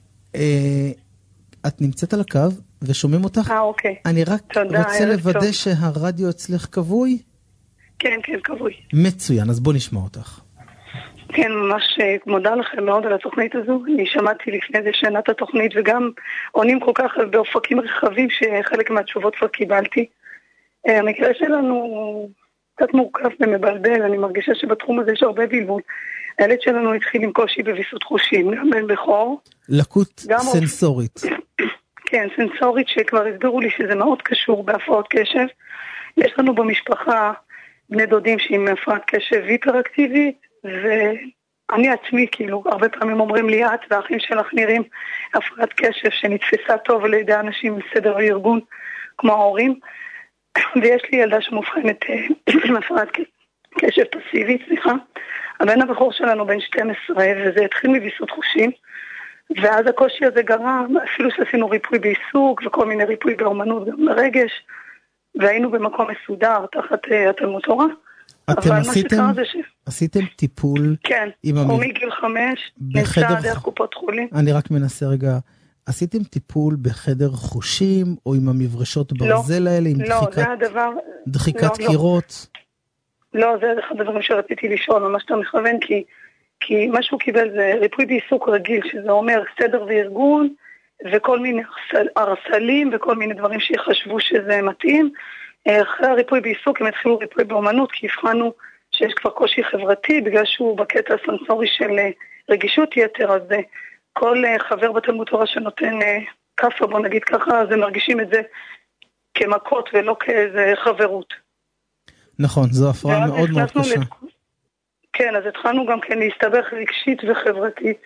את נמצאת על הקו ושומעים אותך? אוקיי. אני רק רוצה לוודא שהרדיו אצלך כבוי? כן, כן, כבוי. מצוין, אז בוא נשמע אותך. כן, ממש מודה לכם מאוד על התוכנית הזו. אני שמעתי לפני זה שנה את התוכנית, וגם עונים כל כך באופקים רחבים שחלק מהתשובות כבר קיבלתי. המקרה שלנו קצת מורכב ומבלבל, אני מרגישה שבתחום הזה יש הרבה בלבול. הילד שלנו התחיל עם קושי בוויסות חושים, גם בן בכור. לקות סנסורית. כן, סנסורית, שכבר הסבירו לי שזה מאוד קשור בהפרעות קשב. יש לנו במשפחה בני דודים שעם הפרעת קשב היפראקטיבית, ואני עצמי, כאילו, הרבה פעמים אומרים לי, את והאחים שלך נראים הפרעת קשב שנתפסה טוב על ידי אנשים בסדר הארגון, כמו ההורים. ויש לי ילדה שמובחנת הפרעת קשב פסיבית, סליחה. הבן הבכור שלנו בן 12, וזה התחיל מוויסות חושים, ואז הקושי הזה גרם, אפילו שעשינו ריפוי בעיסוק, וכל מיני ריפוי באומנות גם לרגש, והיינו במקום מסודר תחת התלמוד תורה. אתם עשיתם טיפול? כן, הוא מגיל 5, נמצא דרך קופות חולים. אני רק מנסה רגע, עשיתם טיפול בחדר חושים, או עם המברשות ברזל האלה, עם דחיקת קירות? לא, זה אחד הדברים שרציתי לשאול, ממש אתה מכוון, כי מה שהוא קיבל זה ריפוי בעיסוק רגיל, שזה אומר סדר וארגון, וכל מיני הרסלים, וכל מיני דברים שיחשבו שזה מתאים. אחרי הריפוי בעיסוק הם התחילו ריפוי באומנות, כי הבחנו שיש כבר קושי חברתי, בגלל שהוא בקטע הסנסורי של רגישות יתר, אז כל חבר בתלמוד תורה שנותן קפה, בוא נגיד ככה, אז הם מרגישים את זה כמכות ולא כאיזה חברות. נכון, זו הפרעה מאוד מאוד קשה. כן, אז התחלנו גם כן להסתבך רגשית וחברתית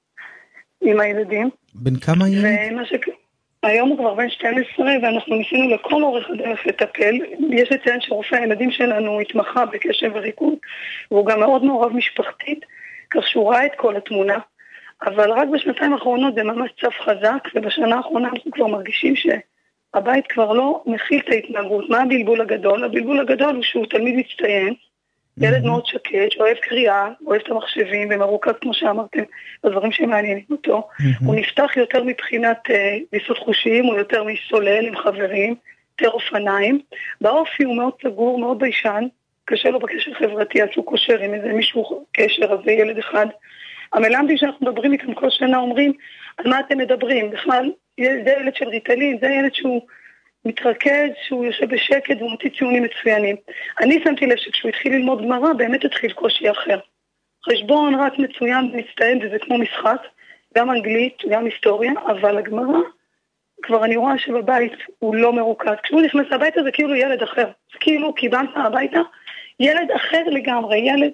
עם הילדים. בן כמה ילד? היום הוא כבר בן 12, ואנחנו ניסינו לכל אורך הדרך לטפל. יש לציין שרופא הילדים שלנו התמחה בקשב וריכוז, והוא גם מאוד מעורב משפחתית, כך שהוא ראה את כל התמונה. אבל רק בשנתיים האחרונות זה ממש צף חזק, ובשנה האחרונה אנחנו כבר מרגישים שהבית כבר לא מכיל את ההתנהגות. מה הבלבול הגדול? הבלבול הגדול הוא שהוא תלמיד מצטיין, ילד מאוד שקט, שאוהב קריאה, אוהב את המחשבים ומרוכז, כמו שאמרתם, בדברים שמעניינים אותו. הוא נפתח יותר מבחינת ויסות חושים, הוא יותר מסולל עם חברים, יותר אופניים. באופי הוא מאוד סגור, מאוד ביישן, קשה לו בקשר חברתי, אז הוא קושר עם איזה מישהו קשר, אז זה ילד אחד. המלמדים שאנחנו מדברים איתם כל שנה אומרים, על מה אתם מדברים? בכלל, זה ילד של ריטלין, זה ילד שהוא מתרכז, שהוא יושב בשקט והוא מוציא ציונים מצוינים. אני שמתי לב שכשהוא התחיל ללמוד גמרא, באמת התחיל קושי אחר. חשבון רק מצוין ומצטיין, וזה כמו משחק, גם אנגלית, גם היסטוריה, אבל הגמרא, כבר אני רואה שבבית הוא לא מרוכז. כשהוא נכנס הביתה זה כאילו ילד אחר. זה כאילו קיבלת הביתה, ילד אחר לגמרי, ילד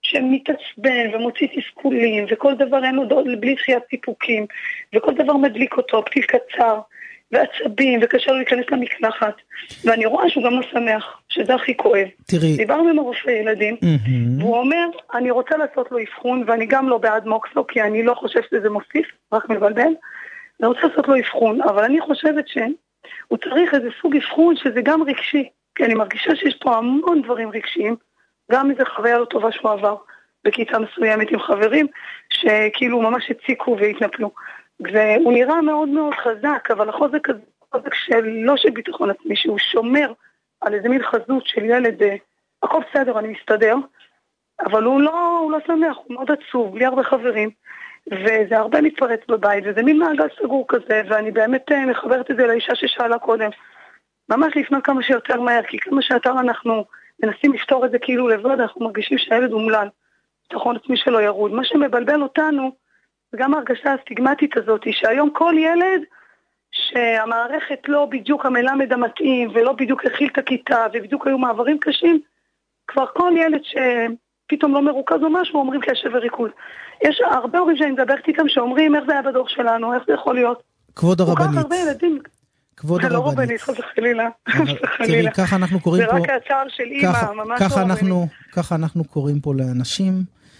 שמתעצבן ומוציא תסכולים, וכל דבר אין לו בלי דחיית סיפוקים, וכל דבר מדליק אותו, פתיל קצר, ועצבים, וקשה לו להיכנס למקלחת. ואני רואה שהוא גם לא שמח, שזה הכי כואב. תראי. דיברנו עם הרופא ילדים, והוא אומר, אני רוצה לעשות לו אבחון, ואני גם לא בעד מוקסו, כי אני לא חושב שזה מוסיף, רק מבלבל. אני רוצה לעשות לו אבחון, אבל אני חושבת שהוא צריך איזה סוג אבחון שזה גם רגשי, כי אני מרגישה שיש פה המון דברים רגשיים, גם איזו חוויה לא טובה שהוא עבר בכיתה מסוימת עם חברים, שכאילו ממש הציקו והתנפלו. והוא נראה מאוד מאוד חזק, אבל החוזק הזה, חוזק שלא של ביטחון עצמי, שהוא שומר על איזה מין חזות של ילד, הכל בסדר, אני מסתדר, אבל הוא לא שמח, הוא מאוד עצוב, בלי הרבה חברים, וזה הרבה מתפרץ בבית, וזה מין מעגל סגור כזה, ואני באמת מחברת את זה לאישה ששאלה קודם, ממש לפנות כמה שיותר מהר, כי כמה שיותר אנחנו מנסים לפתור את זה כאילו לבד, אנחנו מרגישים שהילד אומלל, ביטחון עצמי שלו ירוד. מה שמבלבל אותנו, וגם ההרגשה הסטיגמטית הזאת, היא שהיום כל ילד שהמערכת לא בדיוק המלמד המתאים, ולא בדיוק הכיל את הכיתה, ובדיוק היו מעברים קשים, כבר כל ילד שפתאום לא מרוכז או משהו, אומרים קשב וריכוז. יש הרבה הורים שאני מדברת איתם שאומרים איך זה היה בדור שלנו, איך זה יכול להיות. כבוד הרבנית. כל כך הרבה ילדים. כבוד הרבנית. זה לא רבנית, חס וחלילה. תראי, ככה אנחנו קוראים פה... זה רק הצער של אימא, ממש לא רבנית. ככה אנחנו קוראים פה לאנשים.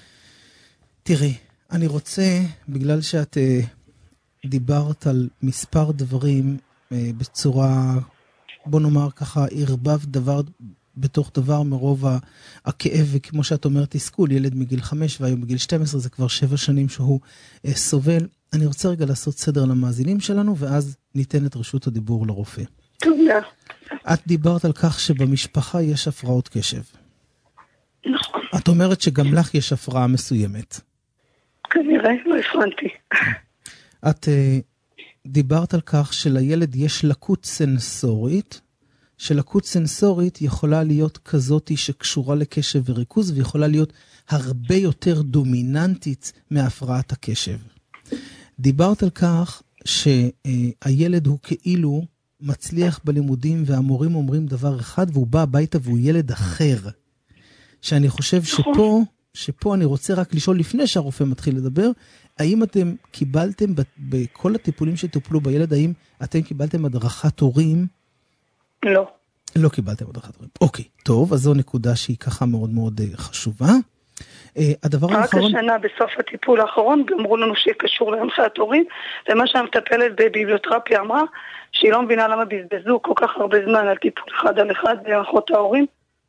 תראי, אני רוצה, בגלל שאת דיברת על מספר דברים בצורה, בוא נאמר ככה, ערבב דבר בתוך דבר מרוב הכאב, וכמו שאת אומרת, תסכול, ילד מגיל 5 והיום בגיל 12, זה כבר 7 שנים שהוא סובל. אני רוצה רגע לעשות סדר למאזינים שלנו, ואז ניתן את רשות הדיבור לרופא. תודה. את דיברת על כך שבמשפחה יש הפרעות קשב. נכון. את אומרת שגם לך יש הפרעה מסוימת. כנראה, לא הפרנתי. את דיברת על כך שלילד יש לקות סנסורית, שלקות סנסורית יכולה להיות כזאת שקשורה לקשב וריכוז, ויכולה להיות הרבה יותר דומיננטית מהפרעת הקשב. דיברת על כך שהילד הוא כאילו מצליח בלימודים, והמורים אומרים דבר אחד, והוא בא הביתה והוא ילד אחר. שאני חושב שפה אני רוצה רק לשאול לפני שהרופא מתחיל לדבר, האם אתם קיבלתם בכל הטיפולים שטופלו בילד, האם אתם קיבלתם הדרכת הורים? לא. לא קיבלתם הדרכת הורים. אוקיי, טוב, אז זו נקודה שהיא ככה מאוד מאוד חשובה. הדבר האחרון... רק השנה בסוף הטיפול האחרון, אמרו לנו שהיא קשור להנחיית הורים, ומה שהמטפלת בביבליותרפיה אמרה, שהיא לא מבינה למה בזבזו כל כך הרבה זמן על טיפול אחד על אחד בהנחות ההורים,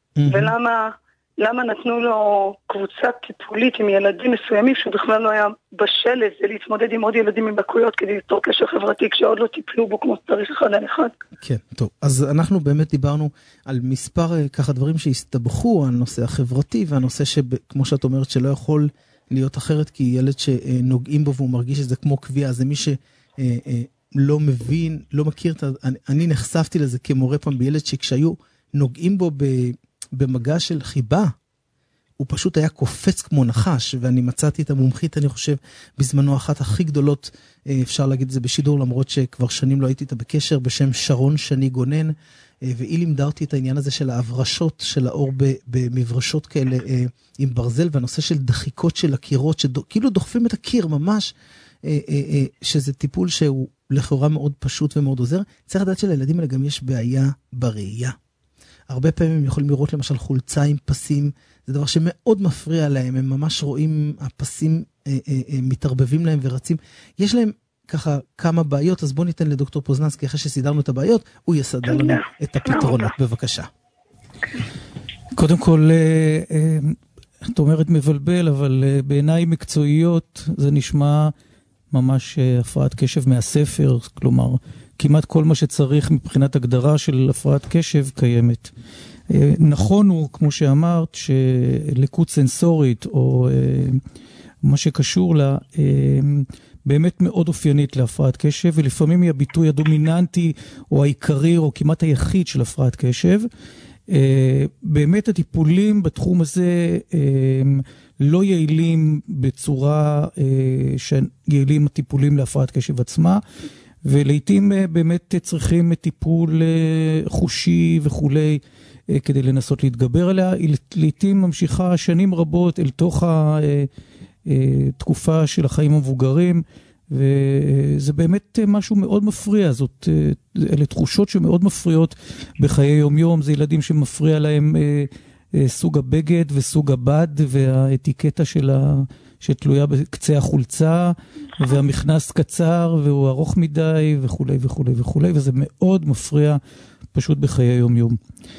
ולמה נתנו לו קבוצה טיפולית עם ילדים מסוימים, שהוא בכלל לא היה בשל לזה, להתמודד עם עוד ילדים עם לקויות, כדי ליצור קשר חברתי, כשעוד לא טיפלו בו כמו שצריך אחד על אחד. כן, טוב. אז אנחנו באמת דיברנו על מספר ככה דברים שהסתבכו, הנושא החברתי, והנושא שכמו שאת אומרת שלא יכול להיות אחרת, כי ילד שנוגעים בו והוא מרגיש שזה כמו קביעה, זה מי שלא מבין, לא מכיר, אני נחשפתי לזה כמורה פעם בילד שכשהיו נוגעים בו במגע של חיבה, הוא פשוט היה קופץ כמו נחש, ואני מצאתי את המומחית, אני חושב, בזמנו אחת הכי גדולות, אפשר להגיד את זה בשידור, למרות שכבר שנים לא הייתי איתה בקשר, בשם שרון שני גונן, והיא לימדה אותי את העניין הזה של ההברשות של האור במברשות כאלה עם ברזל, והנושא של דחיקות של הקירות, שכאילו דוחפים את הקיר ממש, שזה טיפול שהוא לכאורה מאוד פשוט ומאוד עוזר. צריך לדעת שלילדים האלה גם יש בעיה בראייה. הרבה פעמים הם יכולים לראות למשל חולצה עם פסים, זה דבר שמאוד מפריע להם, הם ממש רואים הפסים מתערבבים להם ורצים. יש להם ככה כמה בעיות, אז בואו ניתן לדוקטור פוזנסקי, אחרי שסידרנו את הבעיות, הוא יסדר לנו את הפתרונות. בבקשה. קודם כל, את אומרת מבלבל, אבל בעיניי מקצועיות זה נשמע ממש הפרעת קשב מהספר, כלומר, כמעט כל מה שצריך מבחינת הגדרה של הפרעת קשב קיימת. נכון הוא, כמו שאמרת, שלקות סנסורית או מה שקשור לה, באמת מאוד אופיינית להפרעת קשב, ולפעמים היא הביטוי הדומיננטי או העיקרי או כמעט היחיד של הפרעת קשב. באמת הטיפולים בתחום הזה לא יעילים בצורה שיעילים הטיפולים להפרעת קשב עצמה, ולעיתים באמת צריכים טיפול חושי וכולי כדי לנסות להתגבר עליה. היא לעיתים ממשיכה שנים רבות אל תוך התקופה של החיים המבוגרים, וזה באמת משהו מאוד מפריע. אלה תחושות שמאוד מפריעות בחיי יום-יום. זה ילדים שמפריע להם סוג הבגד וסוג הבד והאתיקטה שתלויה בקצה החולצה, והמכנס קצר והוא ארוך מדי וכולי וכולי וכולי, וזה מאוד מפריע פשוט בחיי יום-יום.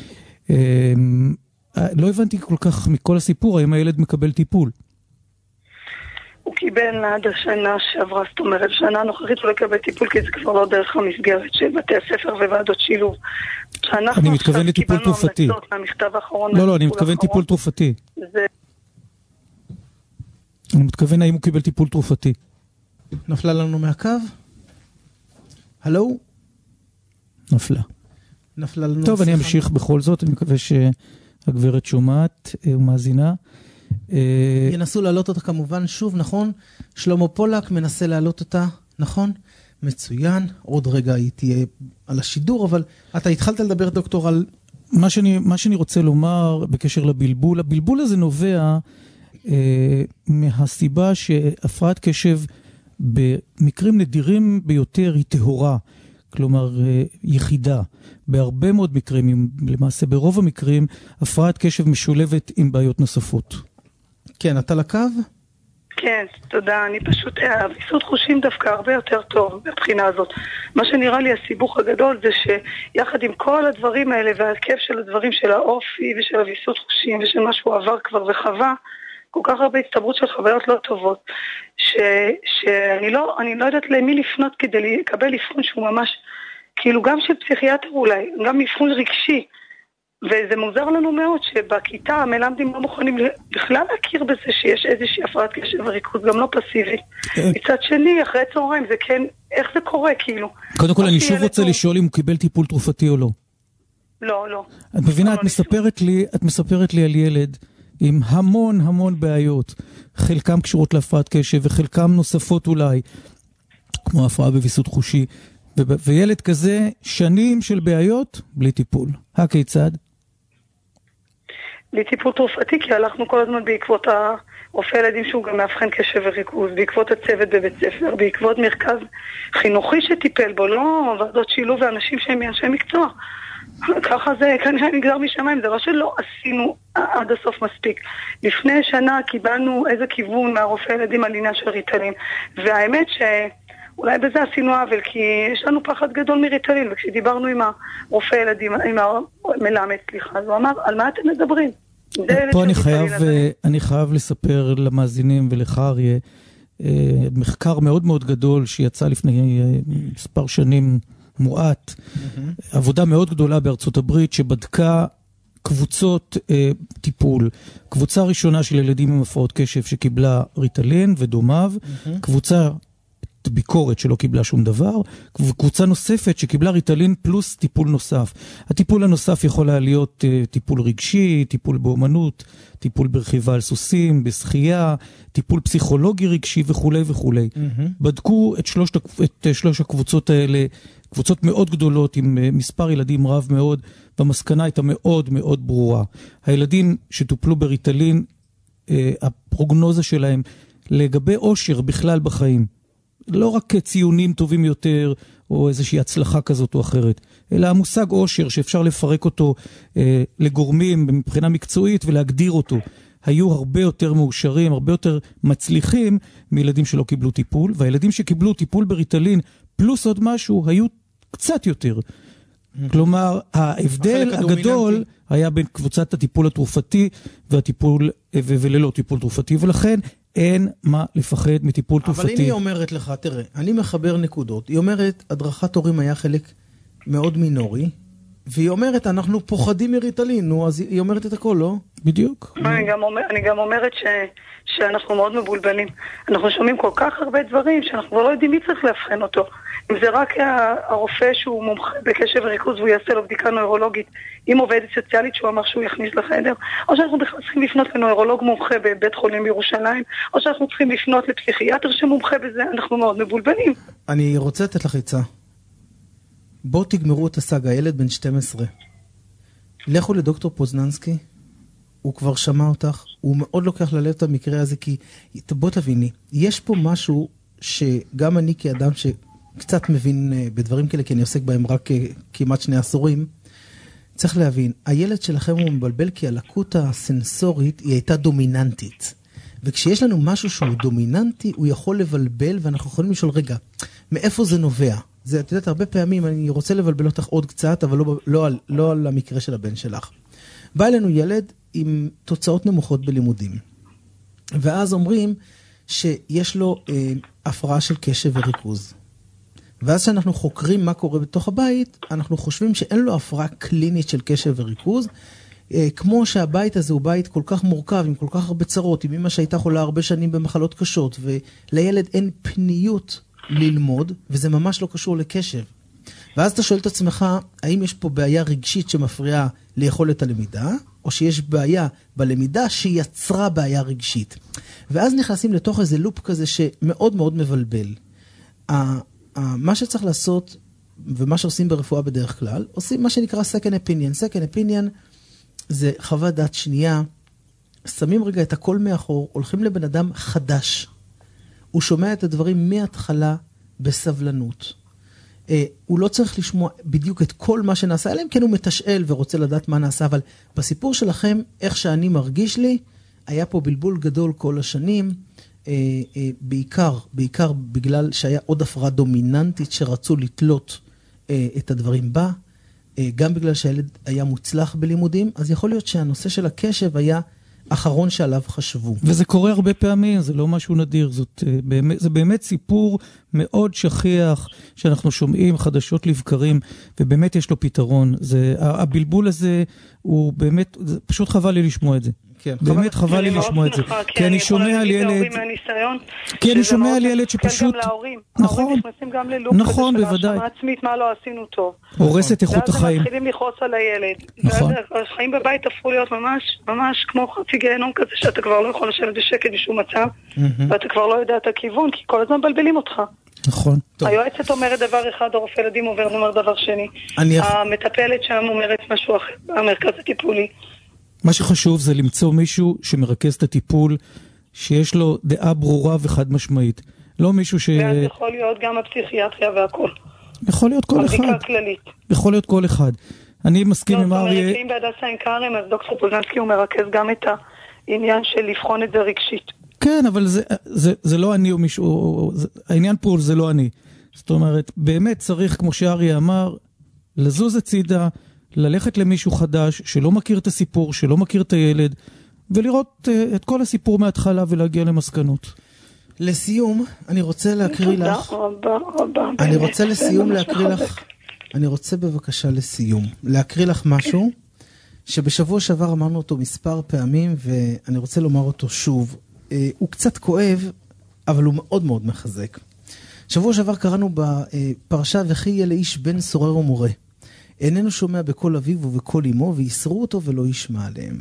לא הבנתי כל כך מכל הסיפור, האם הילד מקבל טיפול? הוא קיבל עד השנה שעברה, זאת אומרת, שנה הנוכחית הוא לקבל טיפול, כי זה כבר לא דרך המסגרת של בתי הספר וועדות שילוב. אני מתכוון לטיפול תרופתי. לא, אני מתכוון טיפול תרופתי. אני מתכוון האם הוא קיבל טיפול תרופתי. נפלה לנו מהקו? הלו? נפלה. נפלה לנו... טוב, אני אמשיך בכל זאת, אני מקווה שהגברת שומעת ומאזינה. ינסו להעלות אותה כמובן שוב, נכון? שלמה פולק מנסה להעלות אותה, נכון? מצוין, עוד רגע היא תהיה על השידור, אבל אתה התחלת לדבר, דוקטור, על... מה שאני רוצה לומר בקשר לבלבול, הבלבול הזה נובע מהסיבה שהפרעת קשב במקרים נדירים ביותר היא טהורה, כלומר יחידה. בהרבה מאוד מקרים, למעשה ברוב המקרים, הפרעת קשב משולבת עם בעיות נוספות. כן, אתה לקו? כן, תודה. אני פשוט, הוויסות חושים דווקא הרבה יותר טוב מבחינה הזאת. מה שנראה לי הסיבוך הגדול זה שיחד עם כל הדברים האלה והכיף של הדברים של האופי ושל הוויסות חושים ושל מה שהוא עבר כבר וחווה, כל כך הרבה הצטברות של חוויות לא טובות, שאני לא יודעת למי לפנות כדי לקבל אבחון שהוא ממש, כאילו גם של פסיכיאטר אולי, גם אבחון רגשי, וזה מוזר לנו מאוד שבכיתה המלמדים לא מוכנים בכלל להכיר בזה שיש איזושהי הפרעת קשב וריכוז, גם לא פסיבי. מצד שני, אחרי צהריים, זה כן, איך זה קורה כאילו? קודם כל, אני שוב רוצה לשאול אם הוא קיבל טיפול תרופתי או לא. לא. את מבינה, את מספרת לי על ילד עם המון בעיות, חלקם קשורות להפרעת קשב וחלקם נוספות אולי, כמו הפרעה בוויסות חושי, וילד כזה שנים של בעיות בלי טיפול. הכיצד? בלי טיפול תרופתי, כי הלכנו כל הזמן בעקבות הרופא ילדים שהוא גם מאבחן קשב וריכוז, בעקבות הצוות בבית ספר, בעקבות מרכז חינוכי שטיפל בו, לא ועדות שילוב ואנשים שהם מאנשי מקצוע. ככה זה כנראה נגזר משמיים, זה לא שלא עשינו עד הסוף מספיק. לפני שנה קיבלנו איזה כיוון מהרופא ילדים על עניין של ריטלין, והאמת שאולי בזה עשינו עוול, כי יש לנו פחד גדול מריטלין, וכשדיברנו עם הרופא ילדים, עם המלמד, סליחה, אז הוא אמר, על מה אתם מדברים? פה אני חייב לספר למאזינים ולך אריה, מחקר מאוד גדול שיצא לפני מספר שנים מועט, עבודה מאוד גדולה בארצות הברית שבדקה קבוצות טיפול. קבוצה ראשונה של ילדים עם הפרעות קשב שקיבלה ריטלין ודומיו, קבוצה ביקורת שלא קיבלה שום דבר, וקבוצה נוספת שקיבלה ריטלין פלוס טיפול נוסף. הטיפול הנוסף יכול להיות טיפול רגשי, טיפול באומנות, טיפול ברכיבה על סוסים, בשחייה, טיפול פסיכולוגי רגשי וכו' וכו'. בדקו את שלוש הקבוצות האלה, קבוצות מאוד גדולות עם מספר ילדים רב מאוד, והמסקנה הייתה מאוד ברורה. הילדים שטופלו בריטלין, הפרוגנוזה שלהם לגבי אושר בכלל בחיים, לא רק ציונים טובים יותר או איזושהי הצלחה כזאת או אחרת, אלא המושג אושר שאפשר לפרק אותו לגורמים מבחינה מקצועית ולהגדיר אותו, היו הרבה יותר מאושרים, הרבה יותר מצליחים מילדים שלא קיבלו טיפול, והילדים שקיבלו טיפול בריטלין פלוס עוד משהו היו קצת יותר. כלומר, ההבדל הגדול היה בין קבוצת הטיפול התרופתי והטיפול וללא טיפול תרופתי, ולכן אין מה לפחד מטיפול תרופתי. אבל אם היא אומרת לך, תראה, אני מחבר נקודות, היא אומרת, הדרכת הורים היה חלק מאוד מינורי, והיא אומרת, אנחנו פוחדים מריטלין, נו, אז היא אומרת את הכל, לא? בדיוק. אני גם אומרת שאנחנו מאוד מבולבלים. אנחנו שומעים כל כך הרבה דברים שאנחנו לא יודעים מי צריך להבחן אותו. אם זה רק הרופא שהוא מומחה בקשב וריכוז והוא יעשה לו בדיקה נוירולוגית עם עובדת סוציאלית שהוא אמר שהוא יכניס לחדר, או שאנחנו בכלל צריכים לפנות לנוירולוג מומחה בבית חולים בירושלים, או שאנחנו צריכים לפנות לפסיכיאטר שמומחה בזה. אנחנו מאוד מבולבלים. אני רוצה לתת לך עצה. בואו תגמרו את הסאגה, ילד בן 12. לכו לדוקטור פוזננסקי, הוא כבר שמע אותך, הוא מאוד לוקח ללב את המקרה הזה, כי בוא תביני, יש פה משהו שגם אני כאדם שקצת מבין בדברים כאלה, כי אני עוסק בהם רק כמעט 2 עשורים, צריך להבין, הילד שלכם הוא מבלבל כי הלקות הסנסורית היא הייתה דומיננטית. וכשיש לנו משהו שהוא דומיננטי, הוא יכול לבלבל, ואנחנו יכולים לשאול, רגע, מאיפה זה נובע? זה, את יודעת, הרבה פעמים אני רוצה לבלבל אותך עוד קצת, אבל לא על המקרה של הבן שלך. בא אלינו ילד עם תוצאות נמוכות בלימודים. ואז אומרים שיש לו הפרעה של קשב וריכוז. ואז כשאנחנו חוקרים מה קורה בתוך הבית, אנחנו חושבים שאין לו הפרעה קלינית של קשב וריכוז, כמו שהבית הזה הוא בית כל כך מורכב, עם כל כך הרבה צרות, עם אמא שהייתה חולה הרבה שנים במחלות קשות, ולילד אין פניות ללמוד, וזה ממש לא קשור לקשב. ואז אתה שואל את עצמך, האם יש פה בעיה רגשית שמפריעה ליכולת הלמידה, או שיש בעיה בלמידה שיצרה בעיה רגשית. ואז נכנסים לתוך איזה לופ כזה שמאוד מאוד מבלבל. מה שצריך לעשות, ומה שעושים ברפואה בדרך כלל, עושים מה שנקרא second opinion. second opinion זה חוות דעת שנייה, שמים רגע את הכל מאחור, הולכים לבן אדם חדש. הוא שומע את הדברים מההתחלה בסבלנות. הוא לא צריך לשמוע בדיוק את כל מה שנעשה, אלא אם כן הוא מתשאל ורוצה לדעת מה נעשה, אבל בסיפור שלכם, איך שאני מרגיש לי, היה פה בלבול גדול כל השנים, בעיקר בגלל שהיה עוד הפרעה דומיננטית שרצו לתלות את הדברים בה, גם בגלל שהילד היה מוצלח בלימודים, אז יכול להיות שהנושא של הקשב היה אחרון שעליו חשבו. וזה קורה הרבה פעמים, זה לא משהו נדיר, זה באמת סיפור מאוד שכיח שאנחנו שומעים חדשות לבקרים, ובאמת יש לו פתרון. הבלבול הזה הוא באמת, פשוט חבל לי לשמוע את זה. כן. באמת חבל לי לשמוע את זה. כי אני שומע על ילד... כי אני שומע על ילד שפשוט... נכון. ההורים נכנסים גם ללופ נכון, כזה של בוודאי. האשמה עצמית, מה לא עשינו טוב. הורסת איכות החיים. ואז הם מתחילים לכעוס על הילד. נכון. החיים בבית הפכו להיות ממש כמו חצי גיהנום כזה, שאתה כבר לא יכול לשבת בשקט בשום מצב, ואתה כבר לא יודע את הכיוון, כי כל הזמן בלבלים אותך. נכון. היועצת אומרת דבר אחד, הרופא ילדים אומר דבר שני. המטפלת שם אומרת משהו אחר, המרכז הטיפולי. מה שחשוב זה למצוא מישהו שמרכז את הטיפול, שיש לו דעה ברורה וחד משמעית. לא מישהו ש... ואז יכול להיות גם הפסיכיאטריה והכל. יכול להיות כל אחד. הבדיקה כללית. יכול להיות כל אחד. אני מסכים עם אריה... זאת אומרת, אם בהדסה עין כרם, אז דוקטור פוזנסקי הוא מרכז גם את העניין של לבחון את זה רגשית. כן, אבל זה לא אני או מישהו... העניין פה זה לא אני. זאת אומרת, באמת צריך, כמו שאריה אמר, לזוז הצידה, ללכת למישהו חדש, שלא מכיר את הסיפור, שלא מכיר את הילד, ולראות את כל הסיפור מההתחלה ולהגיע למסקנות. לסיום, אני רוצה להקריא לך... תודה רבה. אני רוצה לסיום להקריא לך... אני רוצה בבקשה לסיום להקריא לך משהו שבשבוע שעבר אמרנו אותו מספר פעמים, ואני רוצה לומר אותו שוב. הוא קצת כואב, אבל הוא מאוד מאוד מחזק. שבוע שעבר קראנו בפרשה, וכי יהיה לאיש בן סורר ומורה. איננו שומע בקול אביו ובקול אמו, ויסרו אותו ולא ישמע עליהם.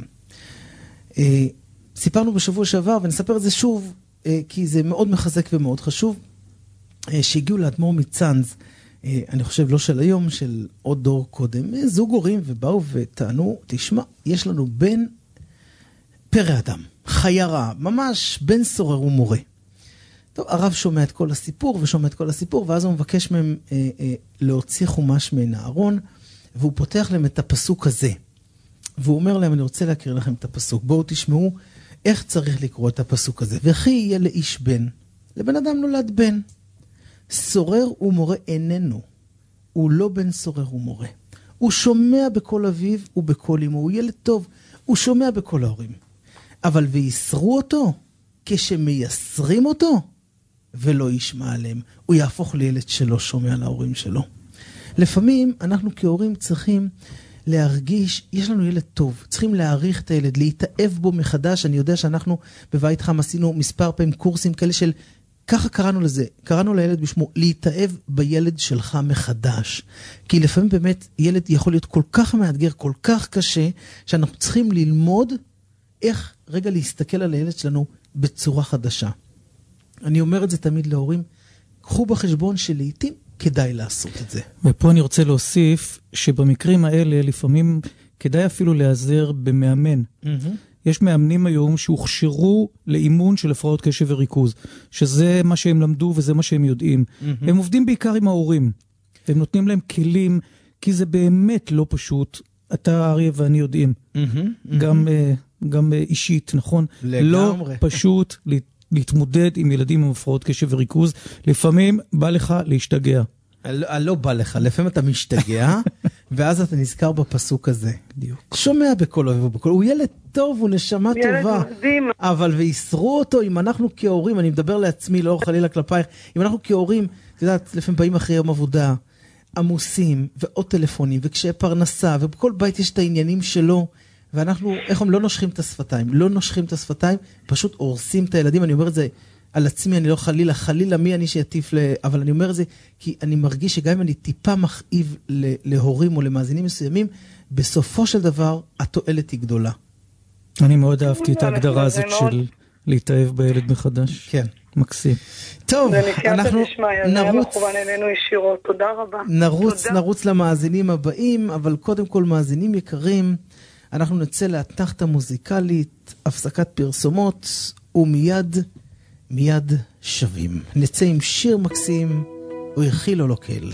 סיפרנו בשבוע שעבר, ונספר את זה שוב, כי זה מאוד מחזק ומאוד חשוב, שהגיעו לאדמו"ר מצאנז, אני חושב לא של היום, של עוד דור קודם, זוג הורים, ובאו וטענו, תשמע, יש לנו בן פרא אדם, חיירה, ממש בן סורר ומורה. טוב, הרב שומע את כל הסיפור, ושומע את כל הסיפור, ואז הוא מבקש מהם להוציא חומש מן הארון, והוא פותח להם את הפסוק הזה. והוא אומר להם, אני רוצה להקריא לכם את הפסוק. בואו תשמעו איך צריך לקרוא את הפסוק הזה. וכי יהיה לאיש בן, לבן אדם נולד בן. סורר ומורה איננו. הוא לא בן סורר ומורה. הוא שומע בכל אביו ובכל אמו. הוא ילד טוב. הוא שומע בכל ההורים. אבל ויסרו אותו, כשמייסרים אותו, ולא ישמע עליהם. הוא יהפוך לילד שלא שומע להורים שלו. לפעמים אנחנו כהורים צריכים להרגיש, יש לנו ילד טוב, צריכים להעריך את הילד, להתאהב בו מחדש. אני יודע שאנחנו בבית חם עשינו מספר פעמים קורסים כאלה של, ככה קראנו לזה, קראנו לילד בשמו, להתאהב בילד שלך מחדש. כי לפעמים באמת ילד יכול להיות כל כך מאתגר, כל כך קשה, שאנחנו צריכים ללמוד איך רגע להסתכל על הילד שלנו בצורה חדשה. אני אומר את זה תמיד להורים, קחו בחשבון שלעיתים כדאי לעשות את זה. ופה אני רוצה להוסיף שבמקרים האלה לפעמים כדאי אפילו להיעזר במאמן. יש מאמנים היום שהוכשרו לאימון של הפרעות קשב וריכוז, שזה מה שהם למדו וזה מה שהם יודעים. הם עובדים בעיקר עם ההורים, הם נותנים להם כלים, כי זה באמת לא פשוט. אתה אריה ואני יודעים, גם אישית, נכון? לגמרי. לא פשוט להתמודד עם ילדים עם הפרעות קשב וריכוז. לפעמים בא לך להשתגע. לא בא לך, לפעמים אתה משתגע, ואז אתה נזכר בפסוק הזה. שומע בכל אביו ובכל, הוא ילד טוב, הוא נשמה טובה. אבל ויסרו אותו, אם אנחנו כהורים, אני מדבר לעצמי, לא חלילה כלפייך, אם אנחנו כהורים, אתה יודעת, לפעמים באים אחרי יום עבודה, עמוסים, ועוד טלפונים, וכשהי פרנסה, ובכל בית יש את העניינים שלו, ואנחנו, איך הם לא נושכים את השפתיים, פשוט הורסים את הילדים. אני אומר את זה על עצמי, אני לא חלילה מי אני שיטיף אבל אני אומר את זה כי אני מרגיש שגם אם אני טיפה מכאיב להורים או למאזינים מסוימים, בסופו של דבר התועלת היא גדולה. אני מאוד אהבתי את ההגדרה הזאת של להתאהב בילד מחדש. כן. מקסים. טוב, אנחנו נרוץ למאזינים הבאים, אבל קודם כל מאזינים יקרים, אנחנו נצא לאתנחתה מוזיקלית, הפסקת פרסומות, ומיד שווים. נצא עם שיר מקסים, הוא הכיל או לא כל.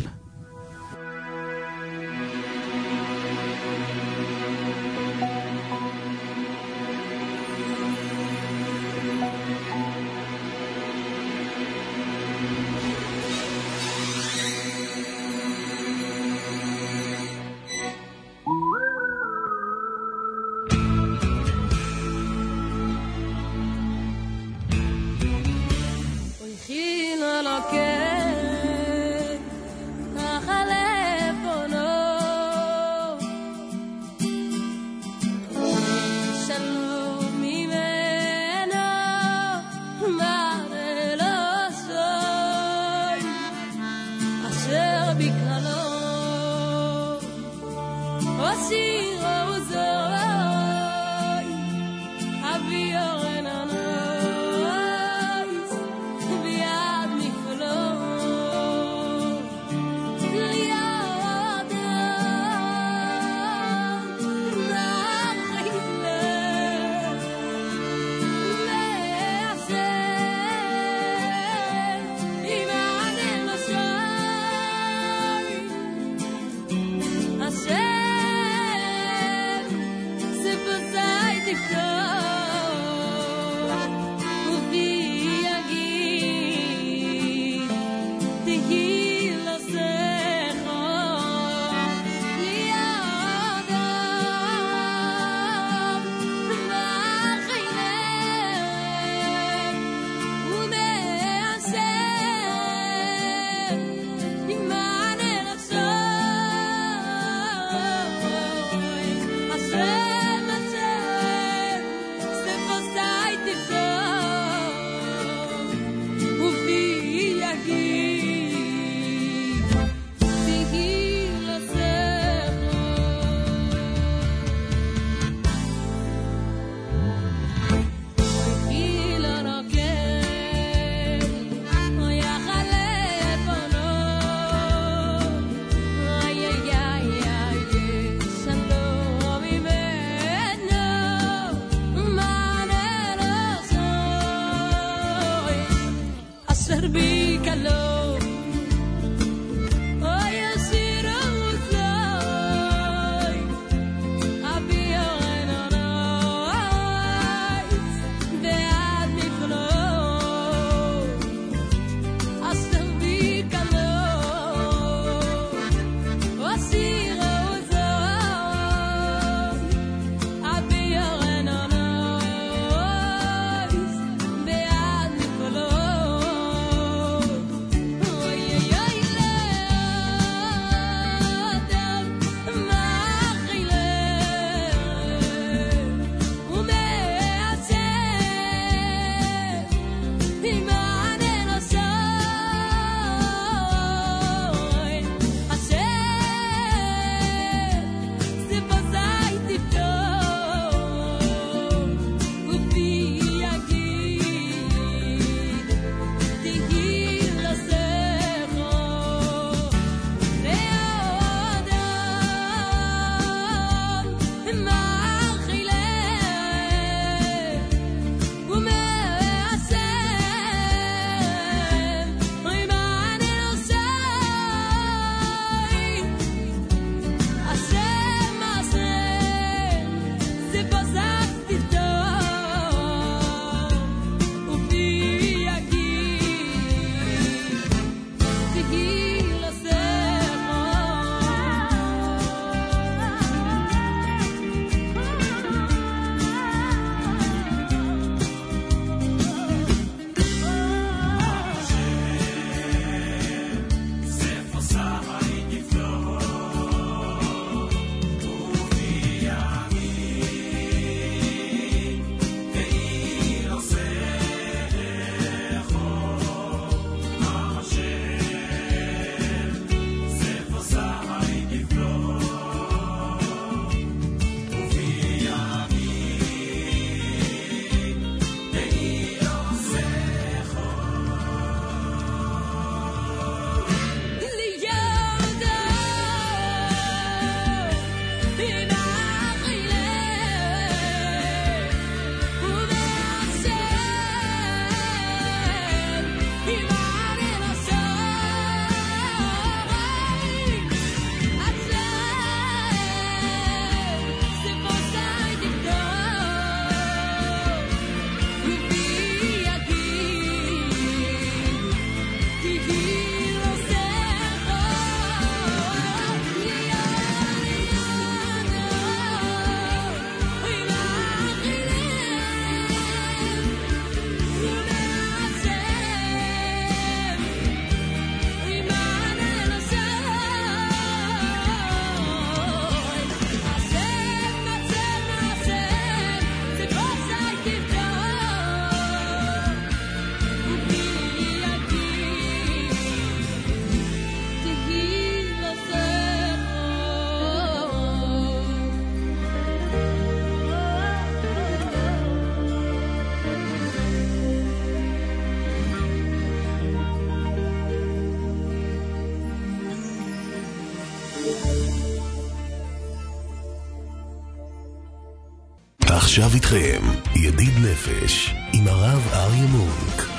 עכשיו איתכם, ידיד נפש, עם הרב אריה מונק.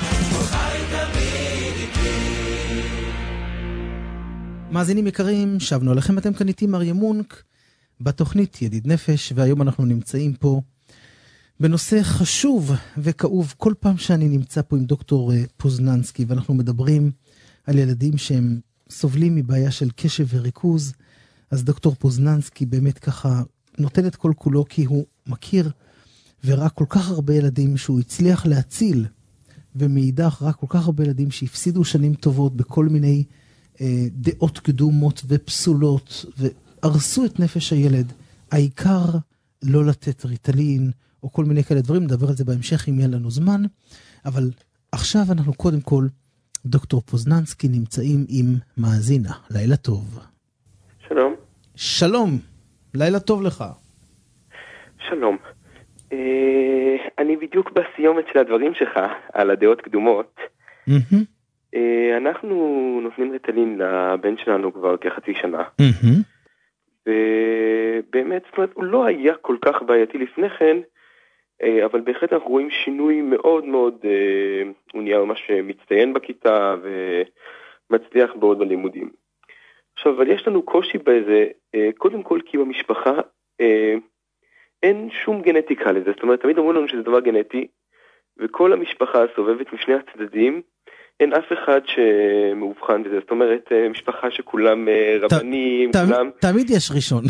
מאזינים יקרים, שבנו עליכם, אתם כאן איתי אריה מונק, בתוכנית ידיד נפש, והיום אנחנו נמצאים פה בנושא חשוב וכאוב. כל פעם שאני נמצא פה עם דוקטור פוזננסקי, ואנחנו מדברים על ילדים שהם סובלים מבעיה של קשב וריכוז, אז דוקטור פוזננסקי באמת ככה נותן את כל כולו, כי הוא מכיר וראה כל כך הרבה ילדים שהוא הצליח להציל, ומאידך ראה כל כך הרבה ילדים שהפסידו שנים טובות בכל מיני דעות קדומות ופסולות, והרסו את נפש הילד. העיקר לא לתת ריטלין, או כל מיני כאלה דברים, נדבר על זה בהמשך אם יהיה לנו זמן, אבל עכשיו אנחנו קודם כל, דוקטור פוזננסקי נמצאים עם מאזינה. לילה טוב. שלום. שלום, לילה טוב לך. שלום. אני בדיוק בסיומת של הדברים שלך על הדעות קדומות. אנחנו נותנים ריטלין לבן שלנו כבר כחצי שנה. ובאמת, זאת אומרת, הוא לא היה כל כך בעייתי לפני כן, אבל בהחלט אנחנו רואים שינוי מאוד מאוד, הוא נהיה ממש מצטיין בכיתה ומצליח מאוד בלימודים. עכשיו, אבל יש לנו קושי בזה, קודם כל כי במשפחה אין שום גנטיקה לזה, זאת אומרת, תמיד אומרים לנו שזה דבר גנטי, וכל המשפחה סובבת משני הצדדים, אין אף אחד שמאובחן בזה, זאת אומרת, משפחה שכולם רבנים, כולם... תמיד יש ראשון.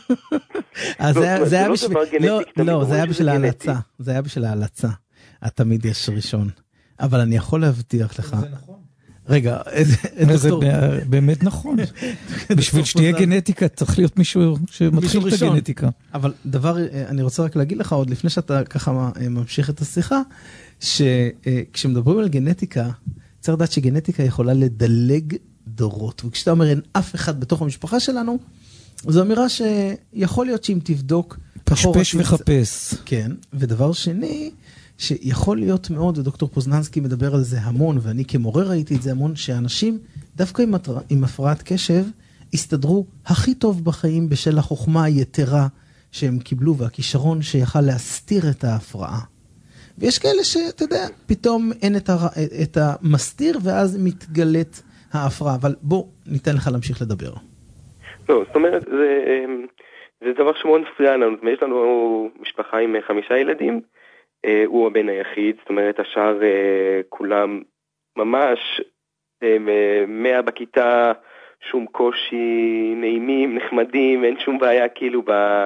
זה היה בשביל ההלצה, זה היה בשביל ההלצה, תמיד יש ראשון, אבל אני יכול להבטיח לך... זה נכון. רגע, זה באמת נכון. בשביל שתהיה גנטיקה, צריך להיות מישהו שמתחיל את הגנטיקה. אבל דבר, אני רוצה רק להגיד לך עוד, לפני שאתה ככה ממשיך את השיחה, שכשמדברים על גנטיקה, צריך לדעת שגנטיקה יכולה לדלג דורות, וכשאתה אומר אין אף אחד בתוך המשפחה שלנו, זו אמירה שיכול להיות שאם תבדוק... פשפש וחפש. כן, ודבר שני... שיכול להיות מאוד, ודוקטור פוזננסקי מדבר על זה המון, ואני כמורה ראיתי את זה המון, שאנשים דווקא עם הפרעת קשב הסתדרו הכי טוב בחיים בשל החוכמה היתרה שהם קיבלו, והכישרון שיכל להסתיר את ההפרעה. ויש כאלה שאתה יודע, פתאום אין את המסתיר, ואז מתגלית ההפרעה. אבל בוא ניתן לך להמשיך לדבר. לא, זאת אומרת, זה דבר שמאוד מפריע לנו. יש לנו משפחה עם 5 ילדים, הוא הבן היחיד, זאת אומרת, השאר כולם ממש 100 בכיתה, שום קושי, נעימים, נחמדים, אין שום בעיה כאילו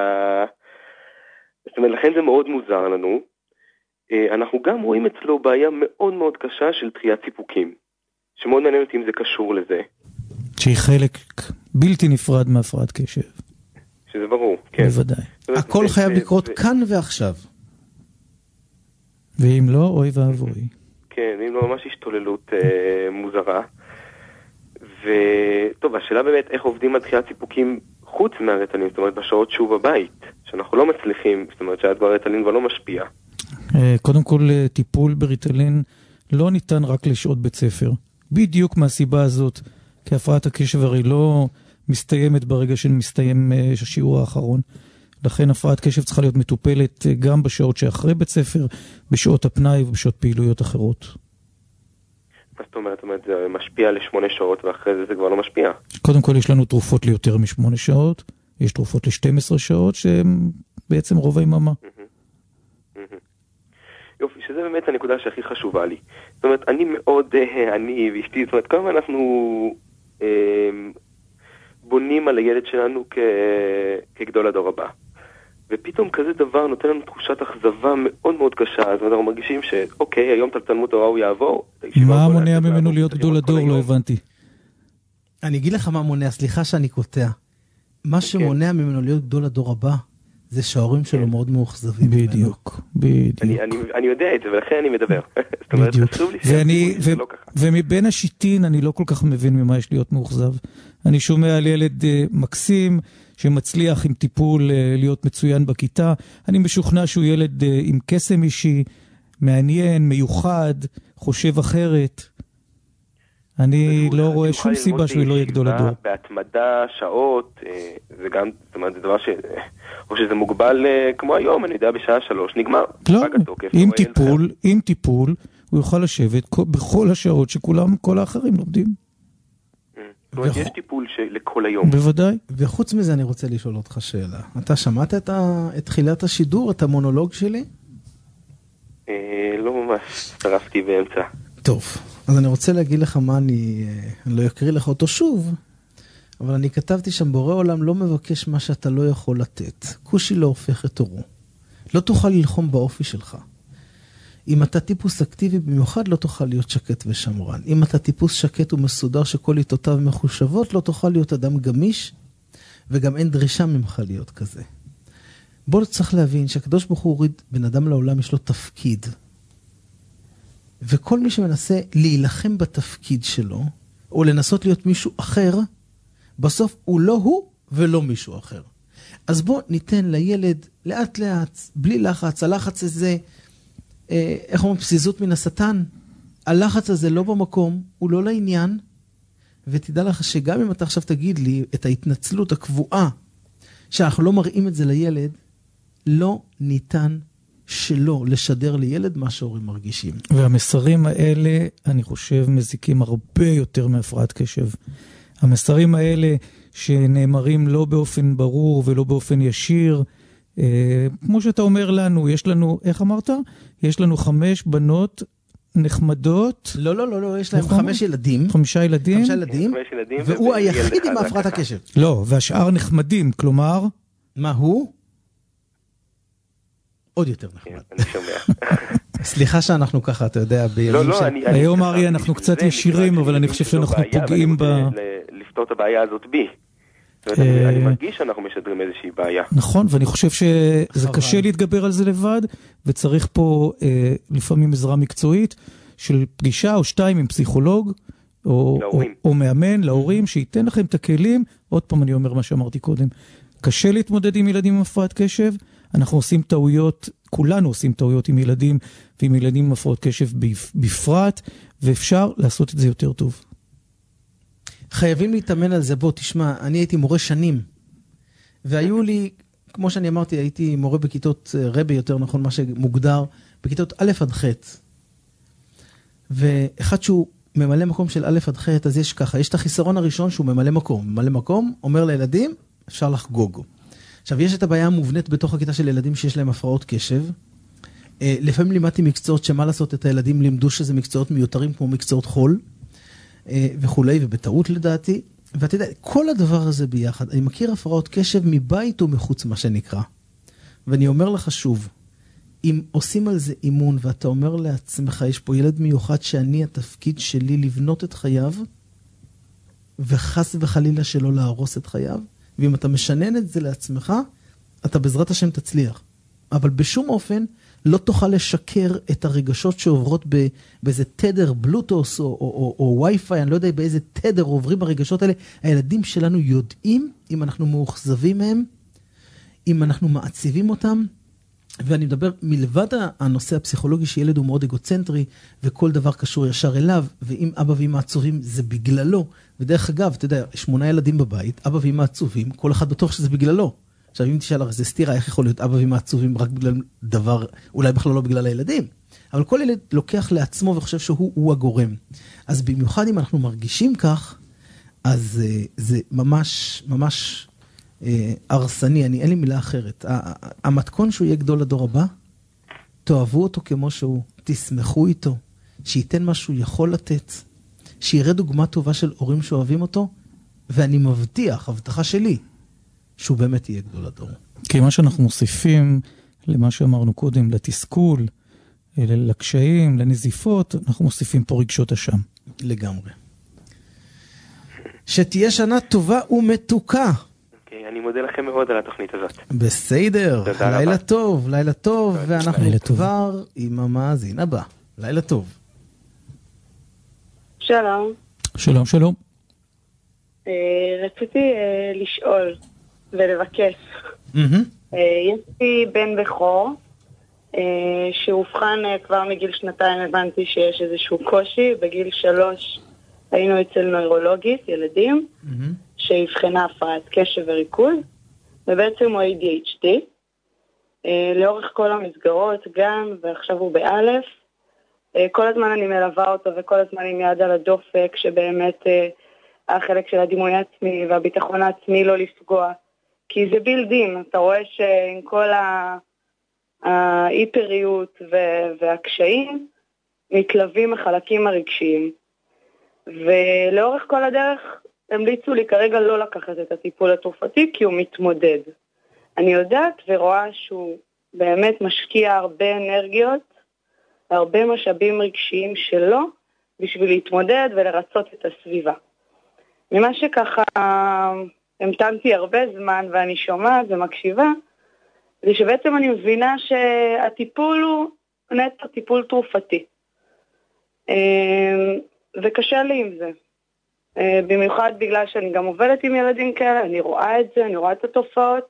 זאת אומרת, לכן זה מאוד מוזר לנו. אנחנו גם רואים אצלו בעיה מאוד מאוד קשה של דחיית סיפוקים, שמאוד מעניין אותי אם זה קשור לזה. שהיא חלק בלתי נפרד מהפרעת קשב. שזה ברור, כן. בוודאי. הכל חייב לקרות כאן ועכשיו. ואם לא, אוי ואבוי. כן, אם לא, ממש השתוללות מוזרה. וטוב, השאלה באמת איך עובדים על דחיית סיפוקים חוץ מהריטלין, זאת אומרת בשעות שוב בבית, שאנחנו לא מצליחים, זאת אומרת שהריטלין כבר לא משפיע. קודם כל, טיפול בריטלין לא ניתן רק לשעות בית ספר. בדיוק מהסיבה הזאת, כי הפרעת הקשב הרי לא מסתיימת ברגע שמסתיים השיעור האחרון. לכן הפרעת קשב צריכה להיות מטופלת גם בשעות שאחרי בית ספר, בשעות הפנאי ובשעות פעילויות אחרות. מה זאת אומרת? זה משפיע ל8 שעות ואחרי זה כבר לא משפיע? קודם כל יש לנו תרופות ליותר מ8 שעות, יש תרופות ל12 שעות שהן בעצם רוב היממה. יופי, שזה באמת הנקודה שהכי חשובה לי. זאת אומרת, אני מאוד, אני ואשתי, זאת אומרת, כמה אנחנו בונים על הילד שלנו כגדול הדור הבא. ופתאום כזה דבר נותן לנו תחושת אכזבה מאוד מאוד קשה, אז אנחנו מרגישים שאוקיי, היום תלמוד תורה הוא יעבור. מה מונע ממנו להיות גדול הדור? לא הבנתי. אני אגיד לך מה מונע, סליחה שאני קוטע. מה שמונע ממנו להיות גדול הדור הבא, זה שההורים שלו מאוד מאוכזבים. בדיוק, בדיוק. אני יודע את זה, ולכן אני מדבר. זאת אומרת, חשוב לי שזה לא ככה. ומבין השיטין אני לא כל כך מבין ממה יש להיות מאוכזב. אני שומע על ילד מקסים, שמצליח עם טיפול להיות מצוין בכיתה. אני משוכנע שהוא ילד עם קסם אישי, מעניין, מיוחד, חושב אחרת. אני לא רואה שום סיבה שהוא לא יהיה גדול הדור. בהתמדה, שעות, וגם, זאת אומרת, זה דבר או שזה מוגבל כמו היום, אני יודע, בשעה 3, נגמר. לא, עם טיפול, הוא יוכל לשבת בכל השעות שכולם, כל האחרים לומדים. זאת אומרת, יש טיפול לכל היום. בוודאי. וחוץ מזה אני רוצה לשאול אותך שאלה. אתה שמעת את תחילת השידור, את המונולוג שלי? לא ממש, הצטרפתי באמצע. טוב, אז אני רוצה להגיד לך מה אני לא אקריא לך אותו שוב, אבל אני כתבתי שם, בורא עולם לא מבקש מה שאתה לא יכול לתת. כושי לא הופך את אורו. לא תוכל ללחום באופי שלך. אם אתה טיפוס אקטיבי במיוחד, לא תוכל להיות שקט ושמרן. אם אתה טיפוס שקט ומסודר שכל עיתותיו מחושבות, לא תוכל להיות אדם גמיש, וגם אין דרישה ממך להיות כזה. בוא צריך להבין שהקדוש ברוך הוא הוריד בן אדם לעולם, יש לו תפקיד. וכל מי שמנסה להילחם בתפקיד שלו, או לנסות להיות מישהו אחר, בסוף הוא לא הוא ולא מישהו אחר. אז בוא ניתן לילד לאט לאט, בלי לחץ, הלחץ הזה, איך אומרים, פסיזות מן השטן, הלחץ הזה לא במקום, הוא לא לעניין, ותדע לך שגם אם אתה עכשיו תגיד לי את ההתנצלות הקבועה, שאנחנו לא מראים את זה לילד, לא ניתן שלא לשדר לילד מה שהורים מרגישים. והמסרים האלה, אני חושב, מזיקים הרבה יותר מהפרעת קשב. המסרים האלה שנאמרים לא באופן ברור ולא באופן ישיר, כמו שאתה אומר לנו, יש לנו, איך אמרת? יש לנו 5 בנות נחמדות. לא, יש להם 5 ילדים. 5 ילדים. 5 ילדים, והוא היחיד עם הפרעת הקשב. לא, והשאר נחמדים, כלומר... מה הוא? עוד יותר נחמד. אני שומע. סליחה שאנחנו ככה, אתה יודע, בימים של... היום ארי אנחנו קצת ישירים, אבל אני חושב שאנחנו פוגעים ב... לפתור את הבעיה הזאת בי. אני מרגיש שאנחנו משדרים איזושהי בעיה. נכון, ואני חושב שזה קשה להתגבר על זה לבד, וצריך פה לפעמים עזרה מקצועית של פגישה או 2 עם פסיכולוג, או מאמן להורים, שייתן לכם את הכלים. עוד פעם אני אומר מה שאמרתי קודם, קשה להתמודד עם ילדים עם הפרעת קשב, אנחנו עושים טעויות, כולנו עושים טעויות עם ילדים, ועם ילדים עם הפרעות קשב בפרט, ואפשר לעשות את זה יותר טוב. חייבים להתאמן על זה. בוא, תשמע, אני הייתי מורה שנים, והיו לי, כמו שאני אמרתי, הייתי מורה בכיתות רבי, יותר נכון מה שמוגדר, בכיתות א' עד ח'. ואחד שהוא ממלא מקום של א' עד ח', אז יש ככה, יש את החיסרון הראשון שהוא ממלא מקום. ממלא מקום אומר לילדים, אפשר לחגוג. עכשיו, יש את הבעיה המובנית בתוך הכיתה של ילדים שיש להם הפרעות קשב. לפעמים לימדתי מקצועות שמה לעשות, את הילדים לימדו שזה מקצועות מיותרים כמו מקצועות חול, וכולי, ובטעות לדעתי. ואתה יודע, כל הדבר הזה ביחד, אני מכיר הפרעות קשב מבית ומחוץ, מה שנקרא. ואני אומר לך שוב, אם עושים על זה אימון, ואתה אומר לעצמך, יש פה ילד מיוחד שאני, התפקיד שלי לבנות את חייו, וחס וחלילה שלא להרוס את חייו, ואם אתה משנן את זה לעצמך, אתה בעזרת השם תצליח. אבל בשום אופן לא תוכל לשקר את הרגשות שעוברות באיזה תדר בלוטוס או וי-פיי, אני לא יודע באיזה תדר עוברים הרגשות האלה. הילדים שלנו יודעים אם אנחנו מאוכזבים מהם, אם אנחנו מעציבים אותם, ואני מדבר מלבד הנושא הפסיכולוגי שילד הוא מאוד אגוצנטרי, וכל דבר קשור ישר אליו, ואם אבא ואמא עצובים זה בגללו. ודרך אגב, אתה יודע, 8 ילדים בבית, אבא ואמא עצובים, כל אחד בטוח שזה בגללו. עכשיו, אם תשאל הרי זה סתירה, איך יכול להיות אבא ואמא עצובים רק בגלל דבר, אולי בכלל לא בגלל הילדים. אבל כל ילד לוקח לעצמו וחושב שהוא הגורם. אז במיוחד אם אנחנו מרגישים כך, אז זה ממש, ממש הרסני, אין לי מילה אחרת. המתכון שהוא יהיה גדול לדור הבא, תאהבו אותו כמו שהוא, תשמחו איתו, שייתן מה שהוא יכול לתת, שיראה דוגמה טובה של הורים שאוהבים אותו, ואני מבטיח, הבטחה שלי, שהוא באמת יהיה גדול הדור. כי מה שאנחנו מוסיפים למה שאמרנו קודם, לתסכול, לקשיים, לנזיפות, אנחנו מוסיפים פה רגשות אשם. לגמרי. שתהיה שנה טובה ומתוקה. אני מודה לכם מאוד על התוכנית הזאת. בסדר, לילה טוב, לילה טוב, ואנחנו כבר עם המאזין הבא. לילה טוב. שלום. שלום, שלום. רציתי לשאול ולבקש. יש לי בן בכור, שהובחן כבר מגיל 2, הבנתי שיש איזשהו קושי, בגיל 3 היינו אצל נוירולוגית, ילדים, שהבחנה הפרעת קשב וריכוז, ובעצם הוא ADHD, לאורך כל המסגרות גם, ועכשיו הוא באלף, כל הזמן אני מלווה אותו, וכל הזמן עם יד על הדופק, שבאמת החלק של הדימוי העצמי, והביטחון העצמי לא לפגוע, כי זה בילדין, אתה רואה שעם כל ההיפריות והקשיים, מתלווים החלקים הרגשיים, ולאורך כל הדרך המליצו לי כרגע לא לקחת את הטיפול התרופתי, כי הוא מתמודד. אני יודעת ורואה שהוא באמת משקיע הרבה אנרגיות, הרבה משאבים רגשיים שלו, בשביל להתמודד ולרצות את הסביבה. ממה שככה המתנתי הרבה זמן ואני שומעת ומקשיבה, זה שבעצם אני מבינה שהטיפול הוא נטו טיפול תרופתי. וקשה לי עם זה. במיוחד בגלל שאני גם עובדת עם ילדים כאלה, אני רואה את זה, אני רואה את התופעות.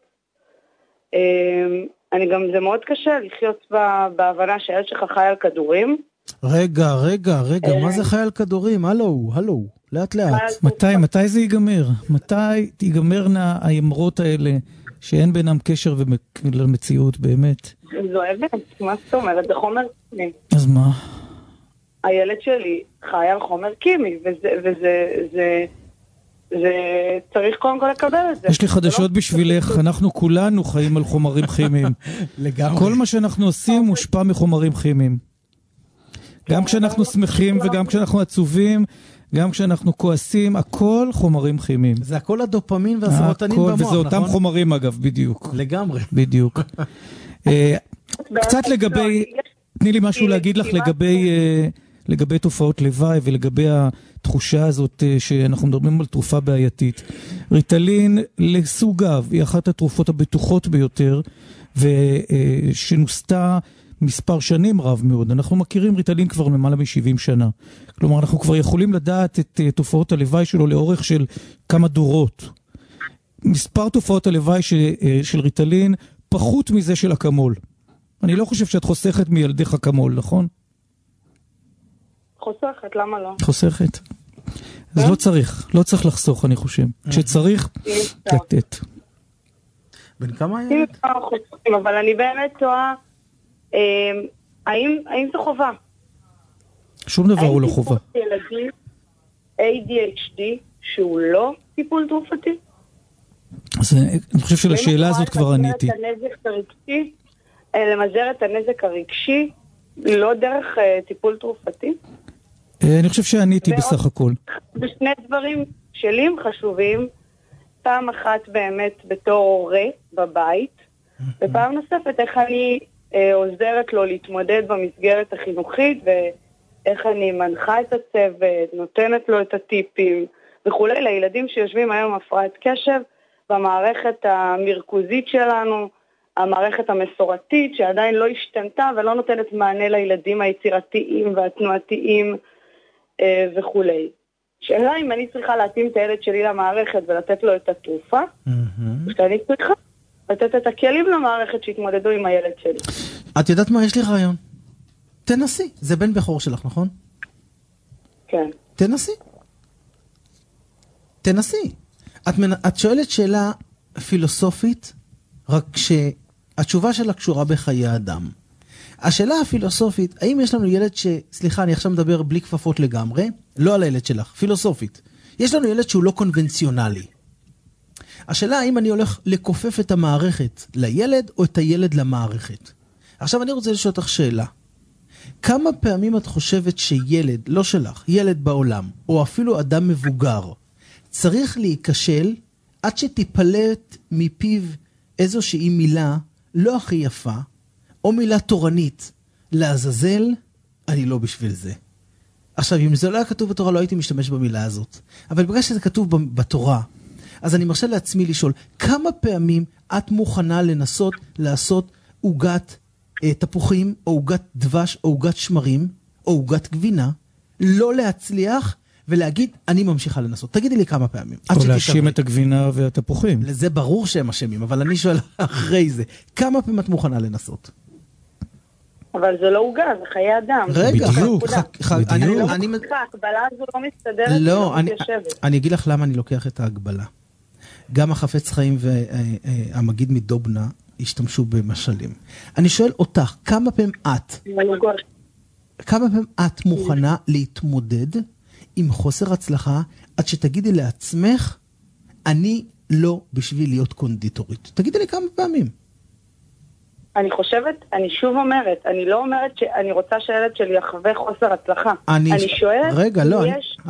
זה מאוד קשה לחיות בהבנה שהילד שלך חי על כדורים. רגע, מה זה חי על כדורים? הלו, לאט. מתי זה ייגמר? מתי תיגמרנה האמרות האלה שאין בינם קשר למציאות באמת? זו אמת, מה זאת אומרת? זה חומר קימי. אז מה? הילד שלי חי על חומר קימי, וזה צריך קודם כל לקבל את זה. יש לי חדשות בשבילך, אנחנו כולנו חיים על חומרים כימיים. לגמרי. כל מה שאנחנו עושים מושפע מחומרים כימיים. גם כשאנחנו שמחים וגם כשאנחנו עצובים, גם כשאנחנו כועסים, הכל חומרים כימיים. זה הכל הדופמין והסרוטנין במוח, נכון? וזה אותם חומרים אגב, בדיוק. לגמרי. בדיוק. קצת לגבי, תני לי משהו להגיד לך לגבי תופעות לוואי ולגבי התחושה הזאת שאנחנו מדברים על תרופה בעייתית. ריטלין לסוגיו היא אחת התרופות הבטוחות ביותר ושנוסתה מספר שנים רב מאוד. אנחנו מכירים ריטלין כבר למעלה מ-70 שנה. כלומר, אנחנו כבר יכולים לדעת את תופעות הלוואי שלו לאורך של כמה דורות. מספר תופעות הלוואי של ריטלין פחות מזה של אקמול. אני לא חושב שאת חוסכת מילדך אקמול, נכון? חוסכת, למה לא? חוסכת. אז לא צריך לחסוך, אני חושב. כשצריך, לתת. בן כמה ילד? אבל אני באמת תוהה, האם זה חובה? שום דבר הוא לא חובה. האם טיפול ילדים ADHD שהוא לא טיפול תרופתי? אז אני חושב שלשאלה הזאת כבר עניתי. למזער את הנזק הרגשי לא דרך טיפול תרופתי? אני חושב שעניתי בסך הכל. בשני דברים שלי הם חשובים, פעם אחת באמת בתור הורה בבית, ופעם נוספת איך אני עוזרת לו להתמודד במסגרת החינוכית, ואיך אני מנחה את הצוות, נותנת לו את הטיפים וכולי, לילדים שיושבים היום הפרעת קשב במערכת המרכוזית שלנו, המערכת המסורתית שעדיין לא השתנתה ולא נותנת מענה לילדים היצירתיים והתנועתיים וכולי. שאלה אם אני צריכה להתאים את הילד שלי למערכת ולתת לו את התרופה, שאני צריכה לתת את הכלים למערכת שהתמודדו עם הילד שלי. את יודעת מה? יש לי רעיון. תנסי. זה בן בכור שלך, נכון? כן. תנסי. את שואלת שאלה פילוסופית, רק שהתשובה שלה קשורה בחיי האדם. השאלה הפילוסופית, האם יש לנו ילד סליחה, אני עכשיו מדבר בלי כפפות לגמרי, לא על הילד שלך, פילוסופית. יש לנו ילד שהוא לא קונבנציונלי. השאלה האם אני הולך לקופף את המערכת לילד או את הילד למערכת. עכשיו אני רוצה לשאול אותך שאלה. כמה פעמים את חושבת שילד, לא שלך, ילד בעולם, או אפילו אדם מבוגר, צריך להיכשל עד שתיפלט מפיו איזושהי מילה לא הכי יפה, או מילה תורנית, לעזאזל, אני לא בשביל זה. עכשיו, אם זה לא היה כתוב בתורה, לא הייתי משתמש במילה הזאת. אבל בגלל שזה כתוב בתורה, אז אני מרשה לעצמי לשאול, כמה פעמים את מוכנה לנסות לעשות עוגת תפוחים, או עוגת דבש, או עוגת שמרים, או עוגת גבינה, לא להצליח ולהגיד, אני ממשיכה לנסות. תגידי לי כמה פעמים. או להאשים את הגבינה והתפוחים. זה ברור שהם אשמים, אבל אני שואל אחרי זה, כמה פעמים את מוכנה לנסות? אבל זה לא הוגה, זה חיי אדם. רגע, בדיוק. אני לא מצליחה, ההגבלה הזו לא מסתדרת. לא, אני אגיד לך למה אני לוקח את ההגבלה. גם החפץ חיים והמגיד מדובנה השתמשו במשלים. אני שואל אותך, כמה פעמים את מוכנה להתמודד עם חוסר הצלחה עד שתגידי לעצמך, אני לא בשביל להיות קונדיטורית. תגידי לי כמה פעמים. אני חושבת, אני שוב אומרת, אני לא אומרת שאני רוצה שהילד שלי יחווה חוסר הצלחה. אני שואלת... רגע, לא,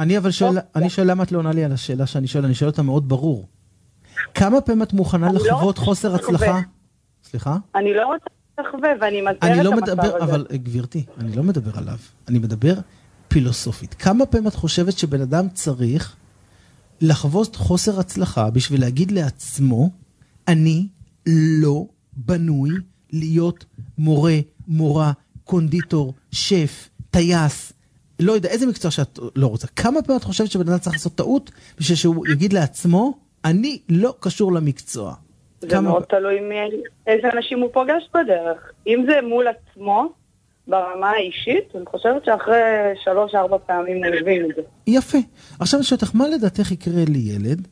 אני שואל למה את לא עונה לי על השאלה שאני שואל, אני שואל אותה מאוד ברור. כמה פעמים את מוכנה לחוות חוסר הצלחה? סליחה? אני לא רוצה לחווה, ואני מזהרת את המצב הזה. אבל גבירתי, אני לא מדבר עליו, אני מדבר פילוסופית. כמה פעמים את חושבת שבן אדם צריך לחוות חוסר הצלחה בשביל להגיד לעצמו, אני לא בנוי להיות מורה, מורה, קונדיטור, שף, טייס, לא יודע, איזה מקצוע שאת לא רוצה. כמה פעמים את חושבת שבן אדם צריך לעשות טעות בשביל שהוא יגיד לעצמו, אני לא קשור למקצוע. זה מאוד תלוי איזה אנשים הוא פוגש בדרך. אם זה מול עצמו, ברמה האישית, אני חושבת שאחרי 3-4 פעמים הוא מבין את זה. יפה. עכשיו אני שואלת לך, מה לדעתך יקרה לילד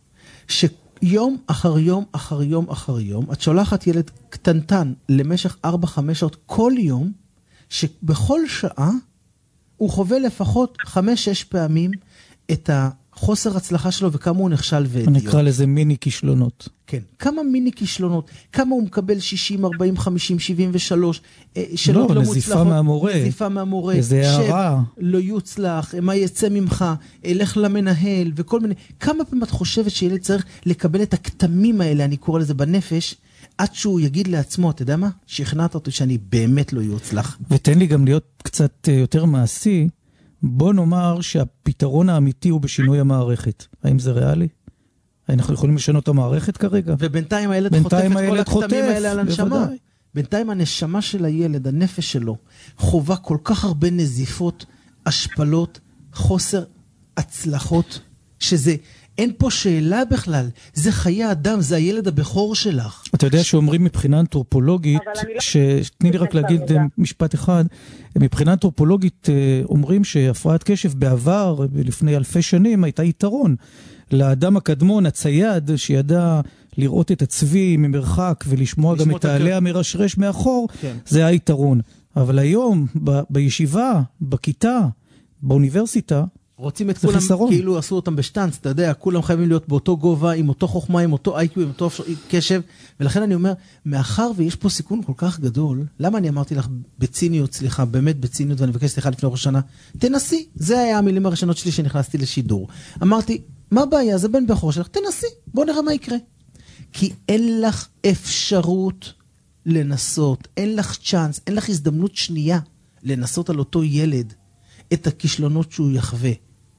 שיום אחר יום אחר יום אחר יום, את שולחת ילד קטנטן למשך 4-5 שעות כל יום, שבכל שעה הוא חווה לפחות 5-6 פעמים את החוסר הצלחה שלו וכמה הוא נכשל ואדיוט. נקרא לזה מיני כישלונות. כן, כמה מיני כישלונות, כמה הוא מקבל 60, 40, 50, 73, שאלות לא נזיפה מהמורה. נזיפה מהמורה. איזה הערה. לא יוצלח, מה יצא ממך, לך למנהל וכל מיני. כמה פעמים את חושבת שילד צריך לקבל את הכתמים האלה, אני קורא לזה בנפש, עד שהוא יגיד לעצמו, אתה יודע מה? שכנעת אותי שאני באמת לא יוצלח. ותן לי גם להיות קצת יותר מעשי, בוא נאמר שהפתרון האמיתי הוא בשינוי המערכת. האם זה ריאלי? אנחנו יכולים לשנות את המערכת כרגע? ובינתיים הילד חוטף את כל הכתמים האלה על הנשמה. בינתיים הנשמה של הילד, הנפש שלו, חובה כל כך הרבה נזיפות, השפלות, חוסר הצלחות, שזה, אין פה שאלה בכלל. זה חיי אדם, זה הילד הבכור שלך. אתה יודע שאומרים מבחינה אנתרופולוגית, תני לי רק להגיד משפט אחד, מבחינה אנתרופולוגית אומרים שהפרעת קשב בעבר, לפני אלפי שנים, הייתה יתרון. לאדם הקדמון, הצייד, שידע לראות את הצבי ממרחק ולשמוע גם את העליה מרשרש מאחור, זה היה יתרון. אבל היום, בישיבה, בכיתה, באוניברסיטה, רוצים את כולם, כאילו עשו אותם בשטנץ, אתה יודע, כולם חייבים להיות באותו גובה, עם אותו חוכמה, עם אותו איי-קיו, עם אותו קשב, ולכן אני אומר, מאחר ויש פה סיכון כל כך גדול, למה אני אמרתי לך בציניות, סליחה, באמת בציניות, ואני מבקש סליחה לפני ראש השנה, תנסי, זה היה המילים הראשונות שלי שנכנסתי לשידור. אמרתי, מה הבעיה? זה בן בכור שלך, תנסי, בוא נראה מה יקרה. כי אין לך אפשרות לנסות, אין לך צ'אנס, אין לך הזדמנות שנייה לנסות על אותו ילד את הכישלונות שהוא יחווה.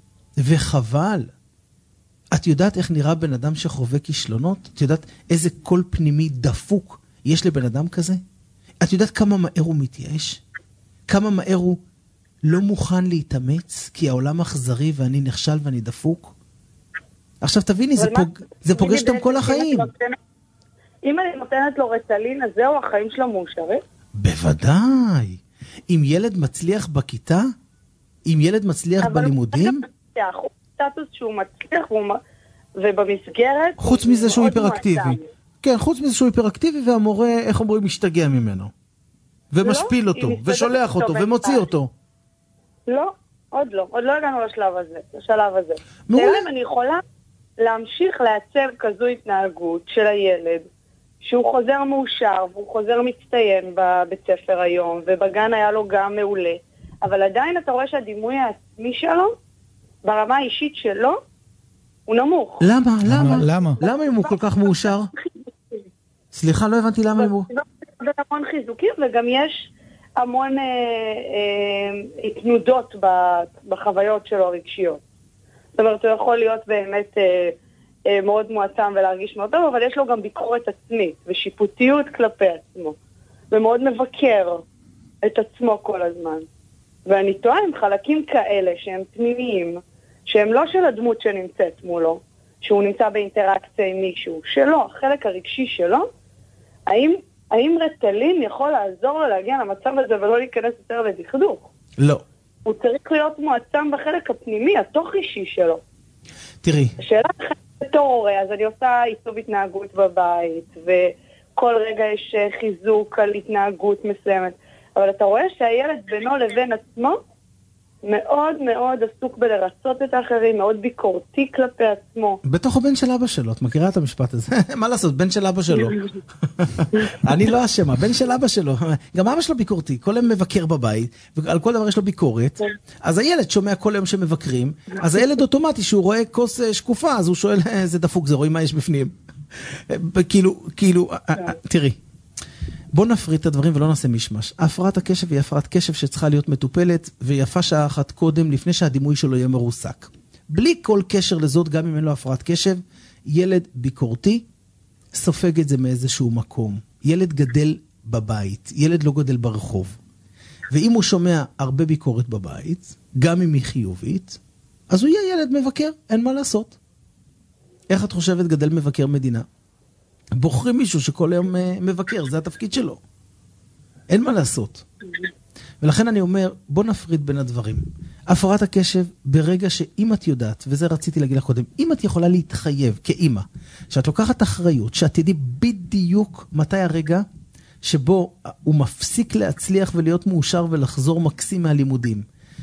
וחבל. את יודעת איך נראה בן אדם שחווה כישלונות? את יודעת איזה קול פנימי דפוק יש לבן אדם כזה? את יודעת כמה מהר הוא מתייאש? כמה מהר הוא לא מוכן להתאמץ כי העולם אכזרי ואני נכשל ואני דפוק? עכשיו תביני, זה פוגש אותם כל החיים. אם אני נותנת לו רטלין, אז זהו, החיים שלו מאושרים? בוודאי. אם ילד מצליח בכיתה, אם ילד מצליח בלימודים, הוא סטטוס שהוא מצליח ובמסגרת חוץ מזה שהוא היפראקטיבי. כן, חוץ מזה שהוא היפראקטיבי והמורה, איך אומרים, משתגע ממנו. ומשפיל אותו, ושולח אותו, ומוציא אותו. לא, עוד לא הגענו לשלב הזה. אם אני יכולה להמשיך לעצב כזו התנהגות של הילד, שהוא חוזר מאושר, והוא חוזר מצטיין בבית ספר היום, ובגן היה לו גם מעולה, אבל עדיין אתה רואה שהדימוי העצמי שלו, ברמה האישית שלו, הוא נמוך. למה אם הוא כל כך מאושר? סליחה, לא הבנתי למה אם הוא... זה המון חיזוקים, וגם יש המון התנודות בחוויות שלו הרגשיות. זאת אומרת, הוא יכול להיות באמת מאוד מועצם ולהרגיש מאוד טוב, אבל יש לו גם ביקורת עצמית ושיפוטיות כלפי עצמו, ומאוד מבקר את עצמו כל הזמן. ואני טועה עם חלקים כאלה שהם פנימיים, שהם לא של הדמות שנמצאת מולו, שהוא נמצא באינטראקציה עם מישהו, שלו, החלק הרגשי שלו, האם האם רטלין יכול לעזור לו להגיע למצב הזה ולא להיכנס יותר לדכדוך? לא. הוא צריך להיות מועצם בחלק הפנימי, התוך אישי שלו. תראי. השאלה בתור הורה, אז אני עושה עיצוב התנהגות בבית, וכל רגע יש חיזוק על התנהגות מסוימת. אבל אתה רואה שהילד בינו לבין עצמו מאוד מאוד עסוק בלרצות את האחרים, מאוד ביקורתי כלפי עצמו. בתוך הבן של אבא שלו, את מכירה את המשפט הזה? מה לעשות, בן של אבא שלו. אני לא אשמה, בן של אבא שלו. גם אבא שלו ביקורתי, כל היום מבקר בבית, ועל כל דבר יש לו ביקורת. אז הילד שומע כל היום שמבקרים, אז הילד אוטומטי, שהוא רואה כוס שקופה, אז הוא שואל, זה דפוק, זה רואים מה יש בפנים. כאילו, תראי. בוא נפריד את הדברים ולא נעשה משמש. הפרעת הקשב היא הפרעת קשב שצריכה להיות מטופלת, ויפה שעה אחת קודם, לפני שהדימוי שלו יהיה מרוסק. בלי כל קשר לזאת, גם אם אין לו הפרעת קשב, ילד ביקורתי סופג את זה מאיזשהו מקום. ילד גדל בבית, ילד לא גדל ברחוב. ואם הוא שומע הרבה ביקורת בבית, גם אם היא חיובית, אז הוא יהיה ילד מבקר, אין מה לעשות. איך את חושבת גדל מבקר מדינה? בוחרים מישהו שכל היום מבקר, זה התפקיד שלו. אין מה לעשות. ולכן אני אומר, בוא נפריד בין הדברים. הפרעת הקשב, ברגע שאם את יודעת, וזה רציתי להגיד לך קודם, אם את יכולה להתחייב כאימא, שאת לוקחת אחריות, שאת תדעי בדיוק מתי הרגע שבו הוא מפסיק להצליח ולהיות מאושר ולחזור מקסים מהלימודים.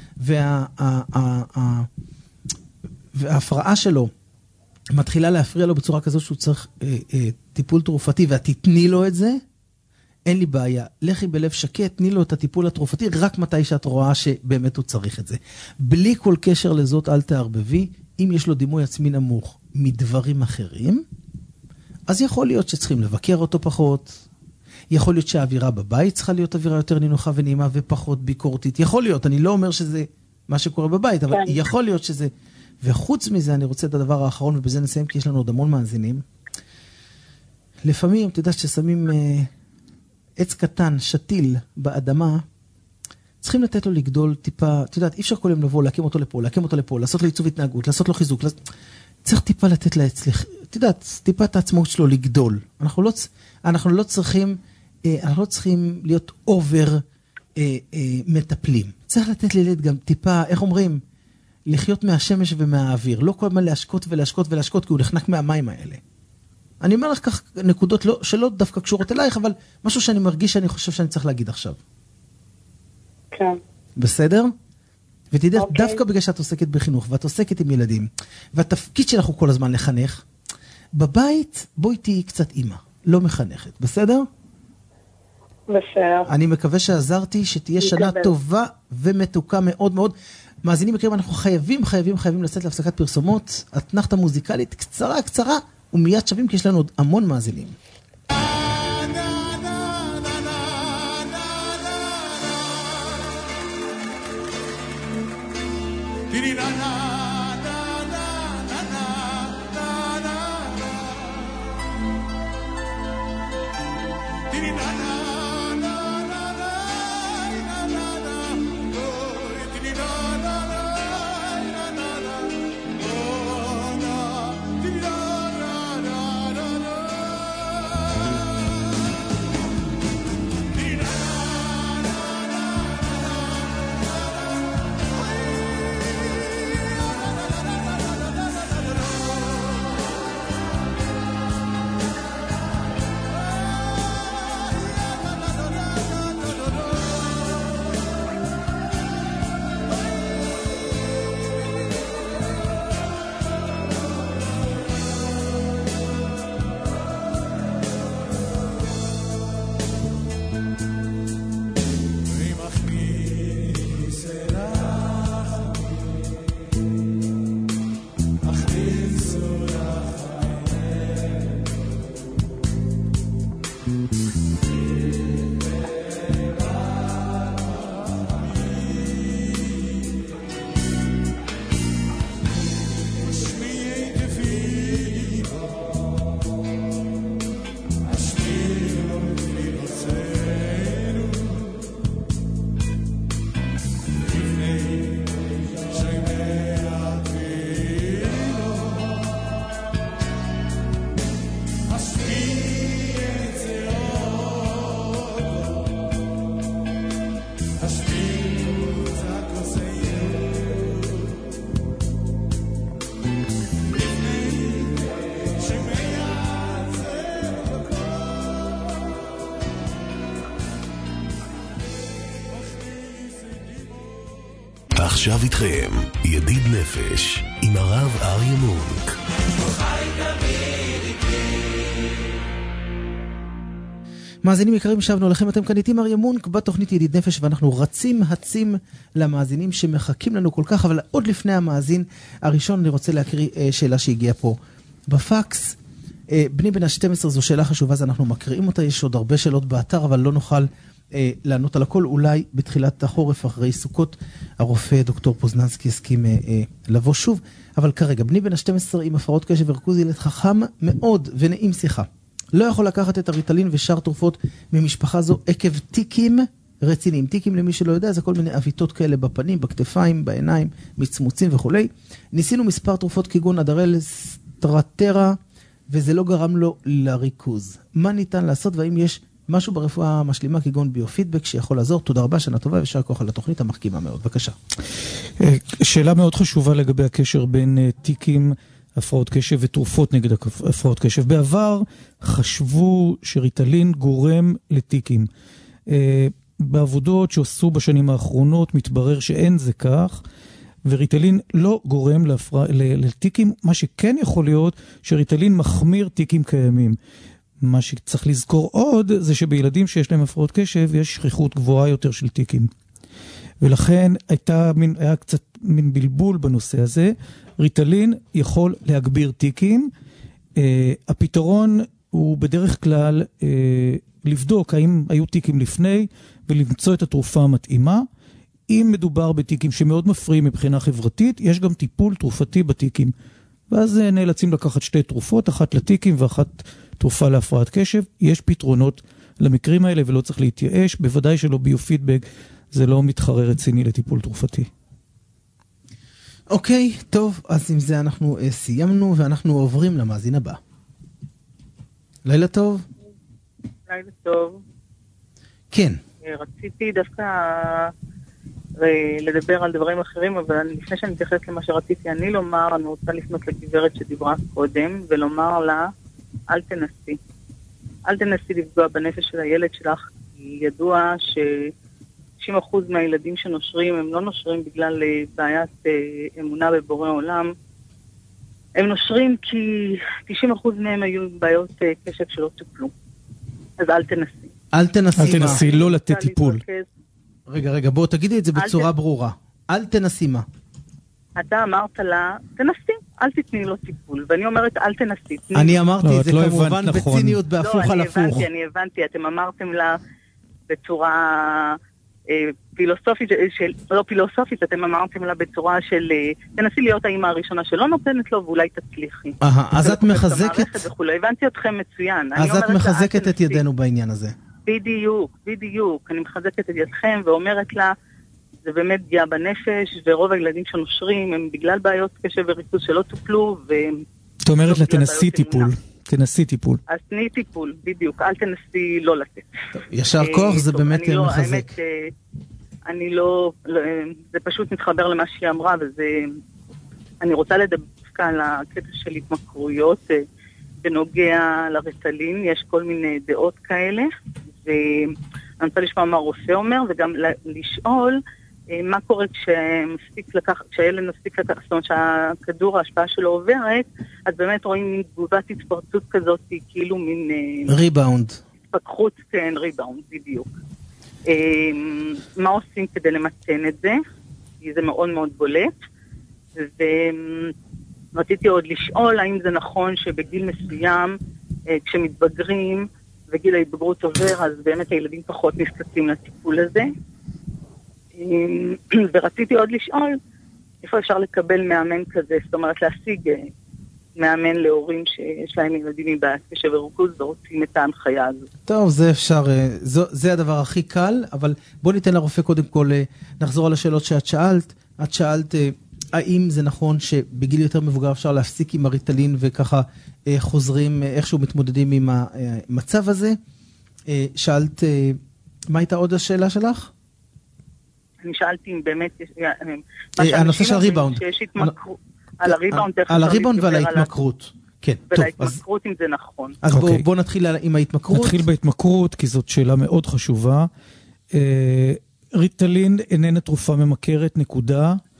וההפרעה שלו, מתחילה להפריע לו בצורה כזאת שהוא צריך טיפול תרופתי, ואת תתני לו את זה, אין לי בעיה. לכי בלב שקט, תני לו את הטיפול התרופתי, רק מתי שאת רואה שבאמת הוא צריך את זה. בלי כל קשר לזאת אל תערבבי, אם יש לו דימוי עצמי נמוך מדברים אחרים, אז יכול להיות שצריכים לבקר אותו פחות, יכול להיות שהאווירה בבית צריכה להיות אווירה יותר נינוחה ונעימה ופחות ביקורתית. יכול להיות, אני לא אומר שזה מה שקורה בבית, אבל יכול להיות שזה... וחוץ מזה, אני רוצה את הדבר האחרון, ובזה נסיים, כי יש לנו עוד המון מאזינים. לפעמים, אתה יודע, ששמים עץ קטן, שתיל, באדמה, צריכים לתת לו לגדול טיפה, אתה יודע, אי אפשר כל יום לבוא, להקים אותו לפה, לעשות לו עיצוב התנהגות, לעשות לו חיזוק, צריך טיפה לתת לעץ, אתה יודע, טיפה את העצמאות שלו לגדול. אנחנו לא צריכים להיות אובר מטפלים. צריך לתת לילד גם טיפה, איך אומרים? לחיות מהשמש ומהאוויר, לא כל מה להשקות ולהשקות, כי הוא נחנק מהמים האלה. אני אומר לך כך נקודות שלא דווקא קשורות אלייך, אבל משהו שאני מרגיש שאני חושב שאני צריך להגיד עכשיו. כן. בסדר? ותדע, דווקא בגלל שאת עוסקת בחינוך, ואת עוסקת עם ילדים, והתפקיד שלך הוא כל הזמן לחנך, בבית בואי תהיי קצת אימא, לא מחנכת, בסדר? בסדר. אני מקווה שעזרתי, שתהיה שנה טובה ומתוקה מאוד מאוד. מאזינים יקרים, אנחנו חייבים לצאת להפסקת פרסומות, התנחתה מוזיקלית קצרה, ומיד שווים, כי יש לנו עוד המון מאזינים. עכשיו איתכם, ידיד נפש, עם הרב אריה מונק. מאזינים יקרים, שבנו לכם, אתם כאן איתי אריה מונק בתוכנית ידיד נפש, ואנחנו רצים למאזינים שמחכים לנו כל כך, אבל עוד לפני המאזין הראשון אני רוצה להקריא שאלה שהגיעה פה בפקס. בני בן ה-12, זו שאלה חשובה, אז אנחנו מקריאים אותה, יש עוד הרבה שאלות באתר, אבל לא נוכל לענות על הכל, אולי בתחילת החורף אחרי סוכות הרופא דוקטור פוזננסקי הסכים לבוא שוב, אבל כרגע בני בן ה-12 עם הפרעות קשב וריכוז, ילד חכם מאוד ונעים שיחה, לא יכול לקחת את הריטלין ושאר תרופות ממשפחה זו עקב טיקים רציניים. טיקים, למי שלא יודע, זה כל מיני אביתות כאלה בפנים, בכתפיים, בעיניים, מצמוצים וכו'. ניסינו מספר תרופות כגון אדרל, סטרטרה, וזה לא גרם לו לריכוז. מה ניתן לעשות, והאם יש משהו ברפואה המשלימה כגון ביופידבק שיכול לעזור? תודה רבה, שנה טובה ושאר כוח על התוכנית המחכימה מאוד. בבקשה. שאלה מאוד חשובה לגבי הקשר בין טיקים, הפרעות קשב ותרופות נגד הפרעות קשב. בעבר חשבו שריטלין גורם לטיקים. בעבודות שעשו בשנים האחרונות מתברר שאין זה כך, וריטלין לא גורם לטיקים. מה שכן יכול להיות שריטלין מחמיר טיקים קיימים. מה שצריך לזכור עוד זה שבילדים שיש להם הפרעות קשב יש שכיחות גבוהה יותר של טיקים. ולכן היה קצת מין בלבול בנושא הזה. ריטלין יכול להגביר טיקים. הפתרון הוא בדרך כלל לבדוק האם היו טיקים לפני ולמצוא את התרופה המתאימה. אם מדובר בטיקים שמאוד מפריעים מבחינה חברתית, יש גם טיפול תרופתי בטיקים. ואז נאלצים לקחת שתי תרופות, אחת לטיקים ואחת תרופה להפרעת קשב. יש פתרונות למקרים האלה ולא צריך להתייאש. בוודאי שלא ביופידבק, זה לא מתחרה רציני לטיפול תרופתי. אוקיי, טוב, אז עם זה אנחנו סיימנו ואנחנו עוברים למאזין הבא. לילה טוב. לילה טוב. כן. רציתי דווקא לדבר על דברים אחרים, אבל לפני שאני מתייחס למה שרציתי אני לומר, אני רוצה לפנות לגברת שדיברה קודם ולומר לה, אל תנסי. אל תנסי לפגוע בנפש של הילד שלך. ידוע ש90% מהילדים שנושרים הם לא נושרים בגלל בעיית אמונה בבורא עולם. הם נושרים כי 90% מהם היו בעיות קשב שלא טופלו. אז אל תנסי. אל תנסי. אל תנסי, לא לתת טיפול. רגע, בואו תגידי את זה בצורה ברורה. אל תנסי מה? אתה אמרת לה, תנסי, אל תתני לו טיפול. ואני אומרת, אל תנסי. אני אמרתי את זה כמובן בציניות, בהפוך על הפוך. אני הבנתי, אתם אמרתם לה בצורה פילוסופית, לא פילוסופית, אתם אמרתם לה בצורה של, תנסי להיות האמא הראשונה שלא נותנת לו, ואולי תצליחי. אז את מחזקת? הבנתי אתכם מצוין. אז את מחזקת את ידינו בעניין הזה. בדיוק. אני מחזקת את ידכם ואומרת לה, זה באמת פגיעה בנפש, ורוב הילדים שנושרים הם בגלל בעיות קשב וריכוז שלא טופלו, זאת אומרת לה, תנסי טיפול. אז תני טיפול, בדיוק, אל תנסי לא לתת. ישר כוח, זה באמת מחזק. אני לא, זה פשוט מתחבר למה שהיא אמרה, אני רוצה לדבר על הקטע של התמכרויות, בנוגע לריטלין, יש כל מיני דעות כאלה, ואני רוצה לשמוע מה רופא אומר, וגם לשאול מה קורה כשהילד מספיק לקחת, זאת אומרת שהכדור, ההשפעה שלו עוברת, אז באמת רואים מין תגובת התפרצות כזאת, כאילו מין ריבאונד. התפתחות, כן, ריבאונד, בדיוק. מה עושים כדי למתן את זה? כי זה מאוד מאוד בולט, רציתי עוד לשאול האם זה נכון שבגיל מסוים, כשמתבגרים וגיל ההתבגרות עובר, אז באמת הילדים פחות נזקקים לטיפול הזה. ורציתי עוד לשאול איפה אפשר לקבל מאמן כזה, זאת אומרת להשיג מאמן להורים שיש להם ילדים מבעיית קשב וריכוז ורוצים את ההנחיה הזו. טוב, זה אפשר, זה הדבר הכי קל, אבל בוא ניתן לרופא קודם כל, נחזור על השאלות שאת שאלת. את שאלת האם זה נכון שבגיל יותר מבוגר אפשר להפסיק עם הריטלין וככה חוזרים איכשהו מתמודדים עם המצב הזה? שאלת, מה הייתה עוד השאלה שלך? אני שאלתי אם באמת הנושא של הריבאונד. על הריבאונד. על הריבאונד ועל ההתמכרות. כן, טוב. ולהתמכרות אם זה נכון. אז בוא נתחיל עם ההתמכרות. נתחיל בהתמכרות, כי זאת שאלה מאוד חשובה. ריטלין איננה תרופה ממכרת, נקודה.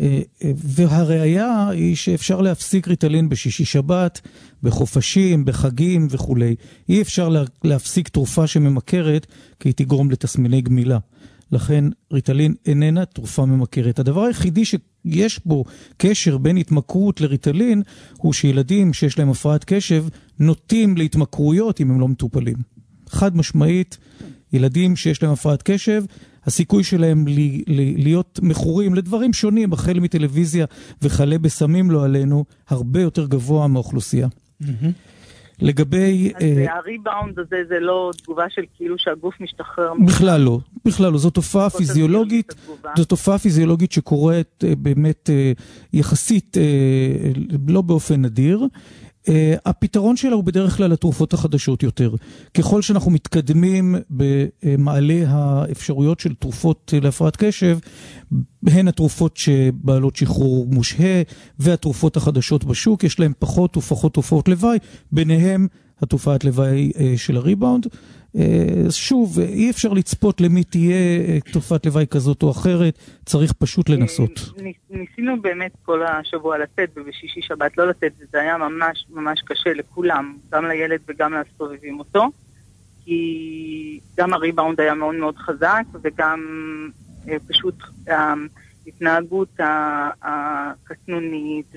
והראיה היא שאפשר להפסיק ריטלין בשישי שבת, בחופשים, בחגים וכו'. אי אפשר להפסיק תרופה שממכרת, כי היא תגרום לתסמיני גמילה. לכן ריטלין איננה תרופה ממכרת. הדבר היחידי שיש בו קשר בין התמכרות לריטלין, הוא שילדים שיש להם הפרעת קשב, נוטים להתמכרויות אם הם לא מטופלים. חד משמעית, ילדים שיש להם הפרעת קשב, הסיכוי שלהם להיות מכורים לדברים שונים, החל מטלוויזיה וכלה בסמים לא עלינו, הרבה יותר גבוה מהאוכלוסייה. לגבי... אז הריבאונד הזה זה לא תגובה של כאילו שהגוף משתחרר? בכלל לא, בכלל לא. זו תופעה פיזיולוגית, זו תופעה פיזיולוגית שקורית באמת יחסית לא באופן נדיר. הפתרון שלה הוא בדרך כלל התרופות החדשות יותר. ככל שאנחנו מתקדמים במעלה האפשרויות של תרופות להפרעת קשב, הן התרופות שבעלות שחרור מושהה, והתרופות החדשות בשוק, יש להן פחות ופחות תופעות לוואי, ביניהם התופעת לוואי של הריבאונד. שוב, אי אפשר לצפות למי תהיה תופעת לוואי כזאת או אחרת, צריך פשוט לנסות. ניסינו באמת כל השבוע לתת, ובשישי שבת לא לתת, וזה היה ממש ממש קשה לכולם, גם לילד וגם להסתובבים אותו, כי גם הריבאונד היה מאוד מאוד חזק, וגם פשוט ההתנהגות הקטנונית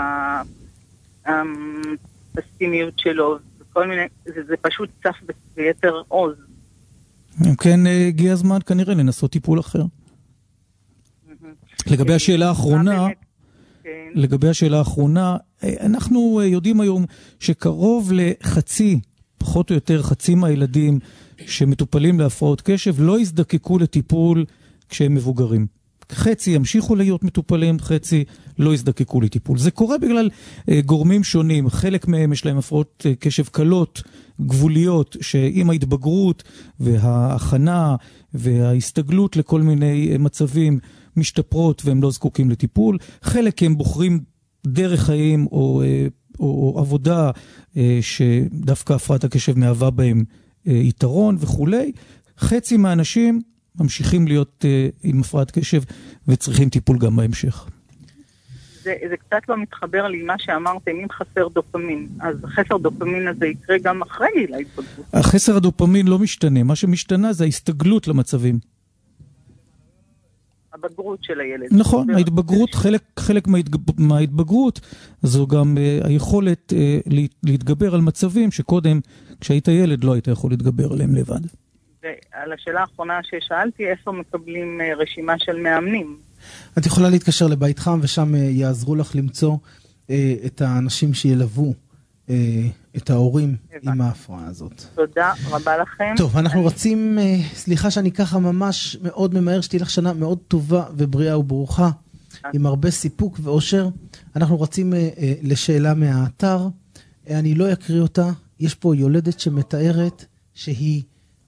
והפסימיות שלו, כל מיני, זה פשוט צף ביתר עוז. כן, הגיע הזמן כנראה לנסות טיפול אחר. לגבי השאלה האחרונה, אנחנו יודעים היום שקרוב לחצי, פחות או יותר חצי מהילדים שמטופלים להפרעות קשב, לא יזדקקו לטיפול כשהם מבוגרים. חצי ימשיכו להיות מטופלים, חצי לא יזדקקו לטיפול. זה קורה בגלל גורמים שונים. חלק מהם יש להם הפרעות קשב קלות, גבוליות, שעם ההתבגרות וההכנה וההסתגלות לכל מיני מצבים משתפרות והם לא זקוקים לטיפול. חלק הם בוחרים דרך חיים או עבודה שדווקא הפרעת הקשב מהווה בהם יתרון וכו'. חצי מהאנשים ממשיכים להיות עם הפרעת קשב וצריכים טיפול גם בהמשך. זה קצת לא מתחבר לי מה שאמרתם, אם חסר דופמין, אז חסר דופמין הזה יקרה גם אחרי ההתבגרות. החסר הדופמין לא משתנה, מה שמשתנה זה ההסתגלות למצבים. הבגרות של הילד. נכון, ההתבגרות, חלק מההתבגרות, זו גם היכולת להתגבר על מצבים שקודם, כשהיית ילד, לא היית יכול להתגבר עליהם לבד. ועל השאלה האחרונה ששאלתי, איפה מקבלים רשימה של מאמנים? את יכולה להתקשר לבית חם, ושם יעזרו לך למצוא את האנשים שילוו את ההורים עם ההפרעה הזאת. תודה רבה לכם. טוב, אנחנו רוצים, סליחה שאני ככה ממש מאוד ממהר, שתהיה לך שנה מאוד טובה ובריאה וברוכה, עם הרבה סיפוק ואושר. אנחנו רוצים לשאלה מהאתר, אני לא אקריא אותה, יש פה יולדת שמתארת שהיא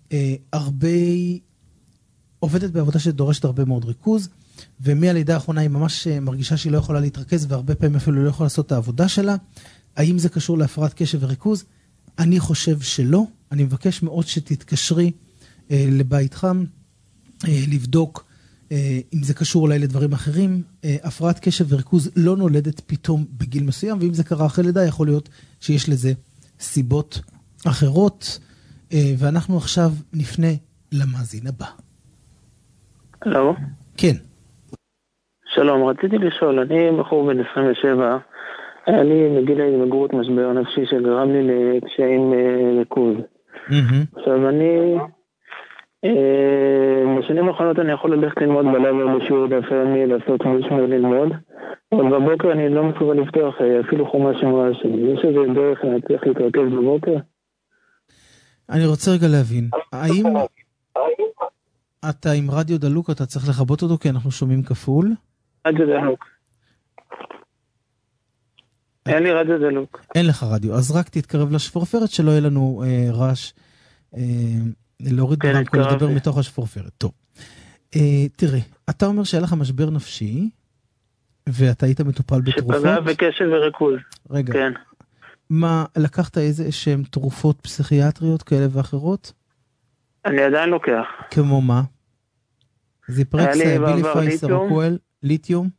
עובדת בעבודה שדורשת הרבה מאוד ריכוז, ומהלידה האחרונה היא ממש מרגישה שהיא לא יכולה להתרכז, והרבה פעמים אפילו לא יכולה לעשות את העבודה שלה. האם זה קשור להפרעת קשב וריכוז? אני חושב שלא. אני מבקש מאוד שתתקשרי לבית חם, לבדוק אם זה קשור אולי לדברים אחרים. הפרעת קשב וריכוז לא נולדת פתאום בגיל מסוים, ואם זה קרה אחרי לידה, יכול להיות שיש לזה סיבות אחרות. ואנחנו עכשיו נפנה למאזין הבא. הלו? כן. שלום, רציתי לשאול, אני בחור בן 27, היה לי בגיל ההתבגרות משבר נפשי שגרם לי לקשיים ריכוז. עכשיו אני, בשנים האחרונות אני יכול ללכת ללמוד בלבר בשיעור דף יומי, לעשות משמר ללמוד, אבל בבוקר אני לא מסוגל לפתוח אפילו חומש שמראה שלי. יש איזה דרך אני צריך להתרכז בבוקר? אני רוצה רגע להבין, האם אתה עם רדיו דלוק, אתה צריך לכבות אותו כי אנחנו שומעים כפול? רדיו דלוק. אין לי רדיו דלוק. אין לך רדיו, אז רק תתקרב לשפורפרת שלא יהיה לנו רעש, להוריד ברמקול, לדבר מתוך השפורפרת. טוב. תראה, אתה אומר שהיה לך משבר נפשי, ואתה היית מטופל בתרופות. שפגע בקשב וריכוז. רגע. כן. מה, לקחת איזה שהן תרופות פסיכיאטריות כאלה ואחרות? אני עדיין לוקח. כמו מה? זיפרקס, ביליפייס, רוקואל, ליתיום?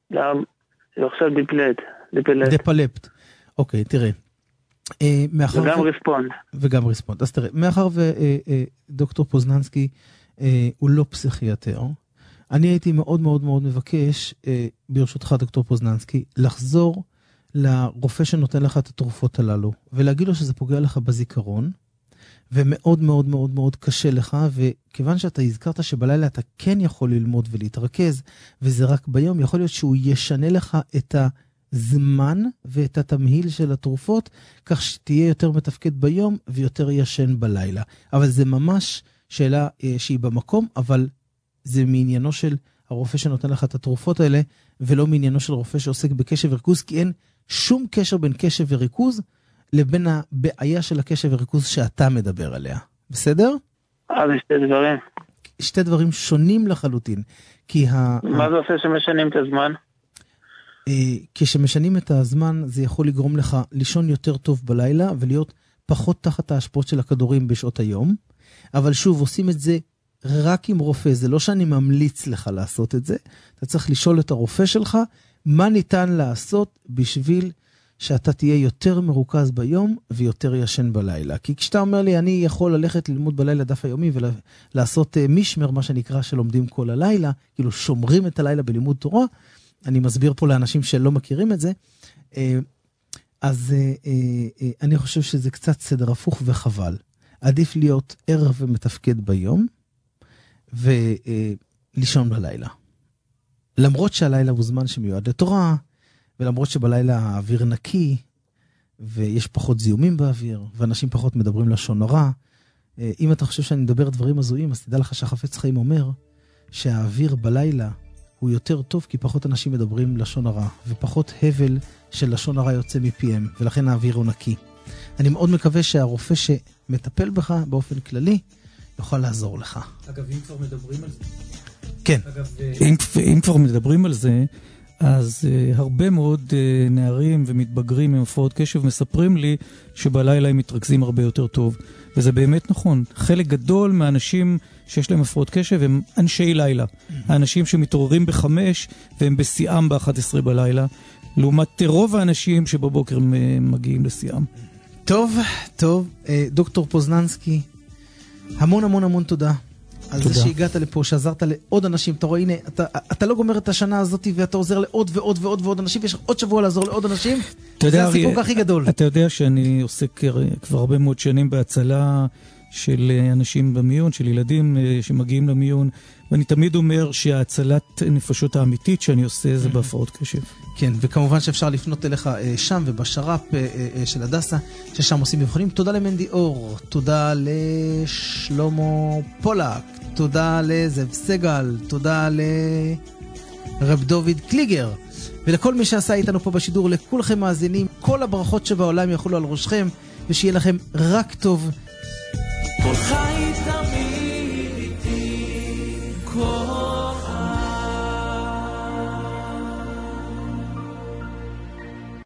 עכשיו דפלפט. אוקיי, תראה. וגם ריספונד. וגם ריספונד. אז תראה, מאחר ודוקטור פוזננסקי הוא לא פסיכיאטר, אני הייתי מאוד מאוד מאוד מבקש, ברשותך דוקטור פוזננסקי, לחזור לרופא שנותן לך את התרופות הללו, ולהגיד לו שזה פוגע לך בזיכרון, ומאוד מאוד מאוד מאוד קשה לך, וכיוון שאתה הזכרת שבלילה אתה כן יכול ללמוד ולהתרכז, וזה רק ביום, יכול להיות שהוא ישנה לך את הזמן ואת התמהיל של התרופות, כך שתהיה יותר מתפקד ביום ויותר ישן בלילה. אבל זה ממש שאלה שהיא במקום, אבל זה מעניינו של הרופא שנותן לך את התרופות האלה, ולא מעניינו של רופא שעוסק בקשב וריכוז, כי אין שום קשר בין קשב וריכוז, לבין הבעיה של הקשב וריכוז שאתה מדבר עליה. בסדר? זה שתי דברים. שתי דברים שונים לחלוטין. מה זה עושה שמשנים את הזמן? כשמשנים את הזמן, זה יכול לגרום לך לישון יותר טוב בלילה, ולהיות פחות תחת ההשפעות של הכדורים בשעות היום. אבל שוב, עושים את זה רק עם רופא. זה לא שאני ממליץ לך לעשות את זה. אתה צריך לשאול את הרופא שלך, מה ניתן לעשות בשביל שאתה תהיה יותר מרוכז ביום ויותר ישן בלילה. כי כשאתה אומר לי, אני יכול ללכת ללמוד בלילה דף היומי ולעשות מישמר, מה שנקרא, שלומדים כל הלילה, כאילו שומרים את הלילה בלימוד תורה, אני מסביר פה לאנשים שלא מכירים את זה, אז אני חושב שזה קצת סדר הפוך וחבל. עדיף להיות ער ומתפקד ביום, ולישון בלילה. למרות שהלילה הוא זמן שמיועד לתורה, ולמרות שבלילה האוויר נקי, ויש פחות זיהומים באוויר, ואנשים פחות מדברים לשון הרע, אם אתה חושב שאני מדבר דברים הזויים, אז תדע לך שהחפץ חיים אומר, שהאוויר בלילה הוא יותר טוב, כי פחות אנשים מדברים לשון הרע, ופחות הבל של לשון הרע יוצא מפיהם, ולכן האוויר הוא נקי. אני מאוד מקווה שהרופא שמטפל בך באופן כללי, יוכל לעזור לך. אגב, אם כבר מדברים על זה. כן. אגב, אם כבר מדברים על זה, אז הרבה מאוד נערים ומתבגרים עם הפרעות קשב מספרים לי שבלילה הם מתרכזים הרבה יותר טוב. וזה באמת נכון. חלק גדול מהאנשים שיש להם הפרעות קשב הם אנשי לילה. האנשים שמתעוררים ב5 והם בשיאם ב11 בלילה, לעומת רוב האנשים שבבוקר מגיעים לשיאם. טוב. דוקטור פוזננסקי, המון המון המון תודה. על זה שהגעת לפה, שעזרת לעוד אנשים. אתה רואה, הנה, אתה לא גומר את השנה הזאת, ואתה עוזר לעוד ועוד ועוד ועוד אנשים, ויש עוד שבוע לעזור לעוד אנשים. זה הסיפוק הכי גדול. אתה יודע שאני עוסק כבר הרבה מאוד שנים בהצלה של אנשים במיון, של ילדים שמגיעים למיון, ואני תמיד אומר שההצלת נפשות האמיתית שאני עושה זה בהפרעות קשב. כן, וכמובן שאפשר לפנות אליך שם ובשר"פ של הדסה, ששם עושים מבחנים. תודה למנדי אור, תודה לשלמה פולק, תודה לזאב סגל, תודה לרב דוד קליגר, ולכל מי שעשה איתנו פה בשידור, לכולכם מאזינים, כל הברכות שבעולם יחולו על ראשכם, ושיהיה לכם רק טוב. כל חי תמיד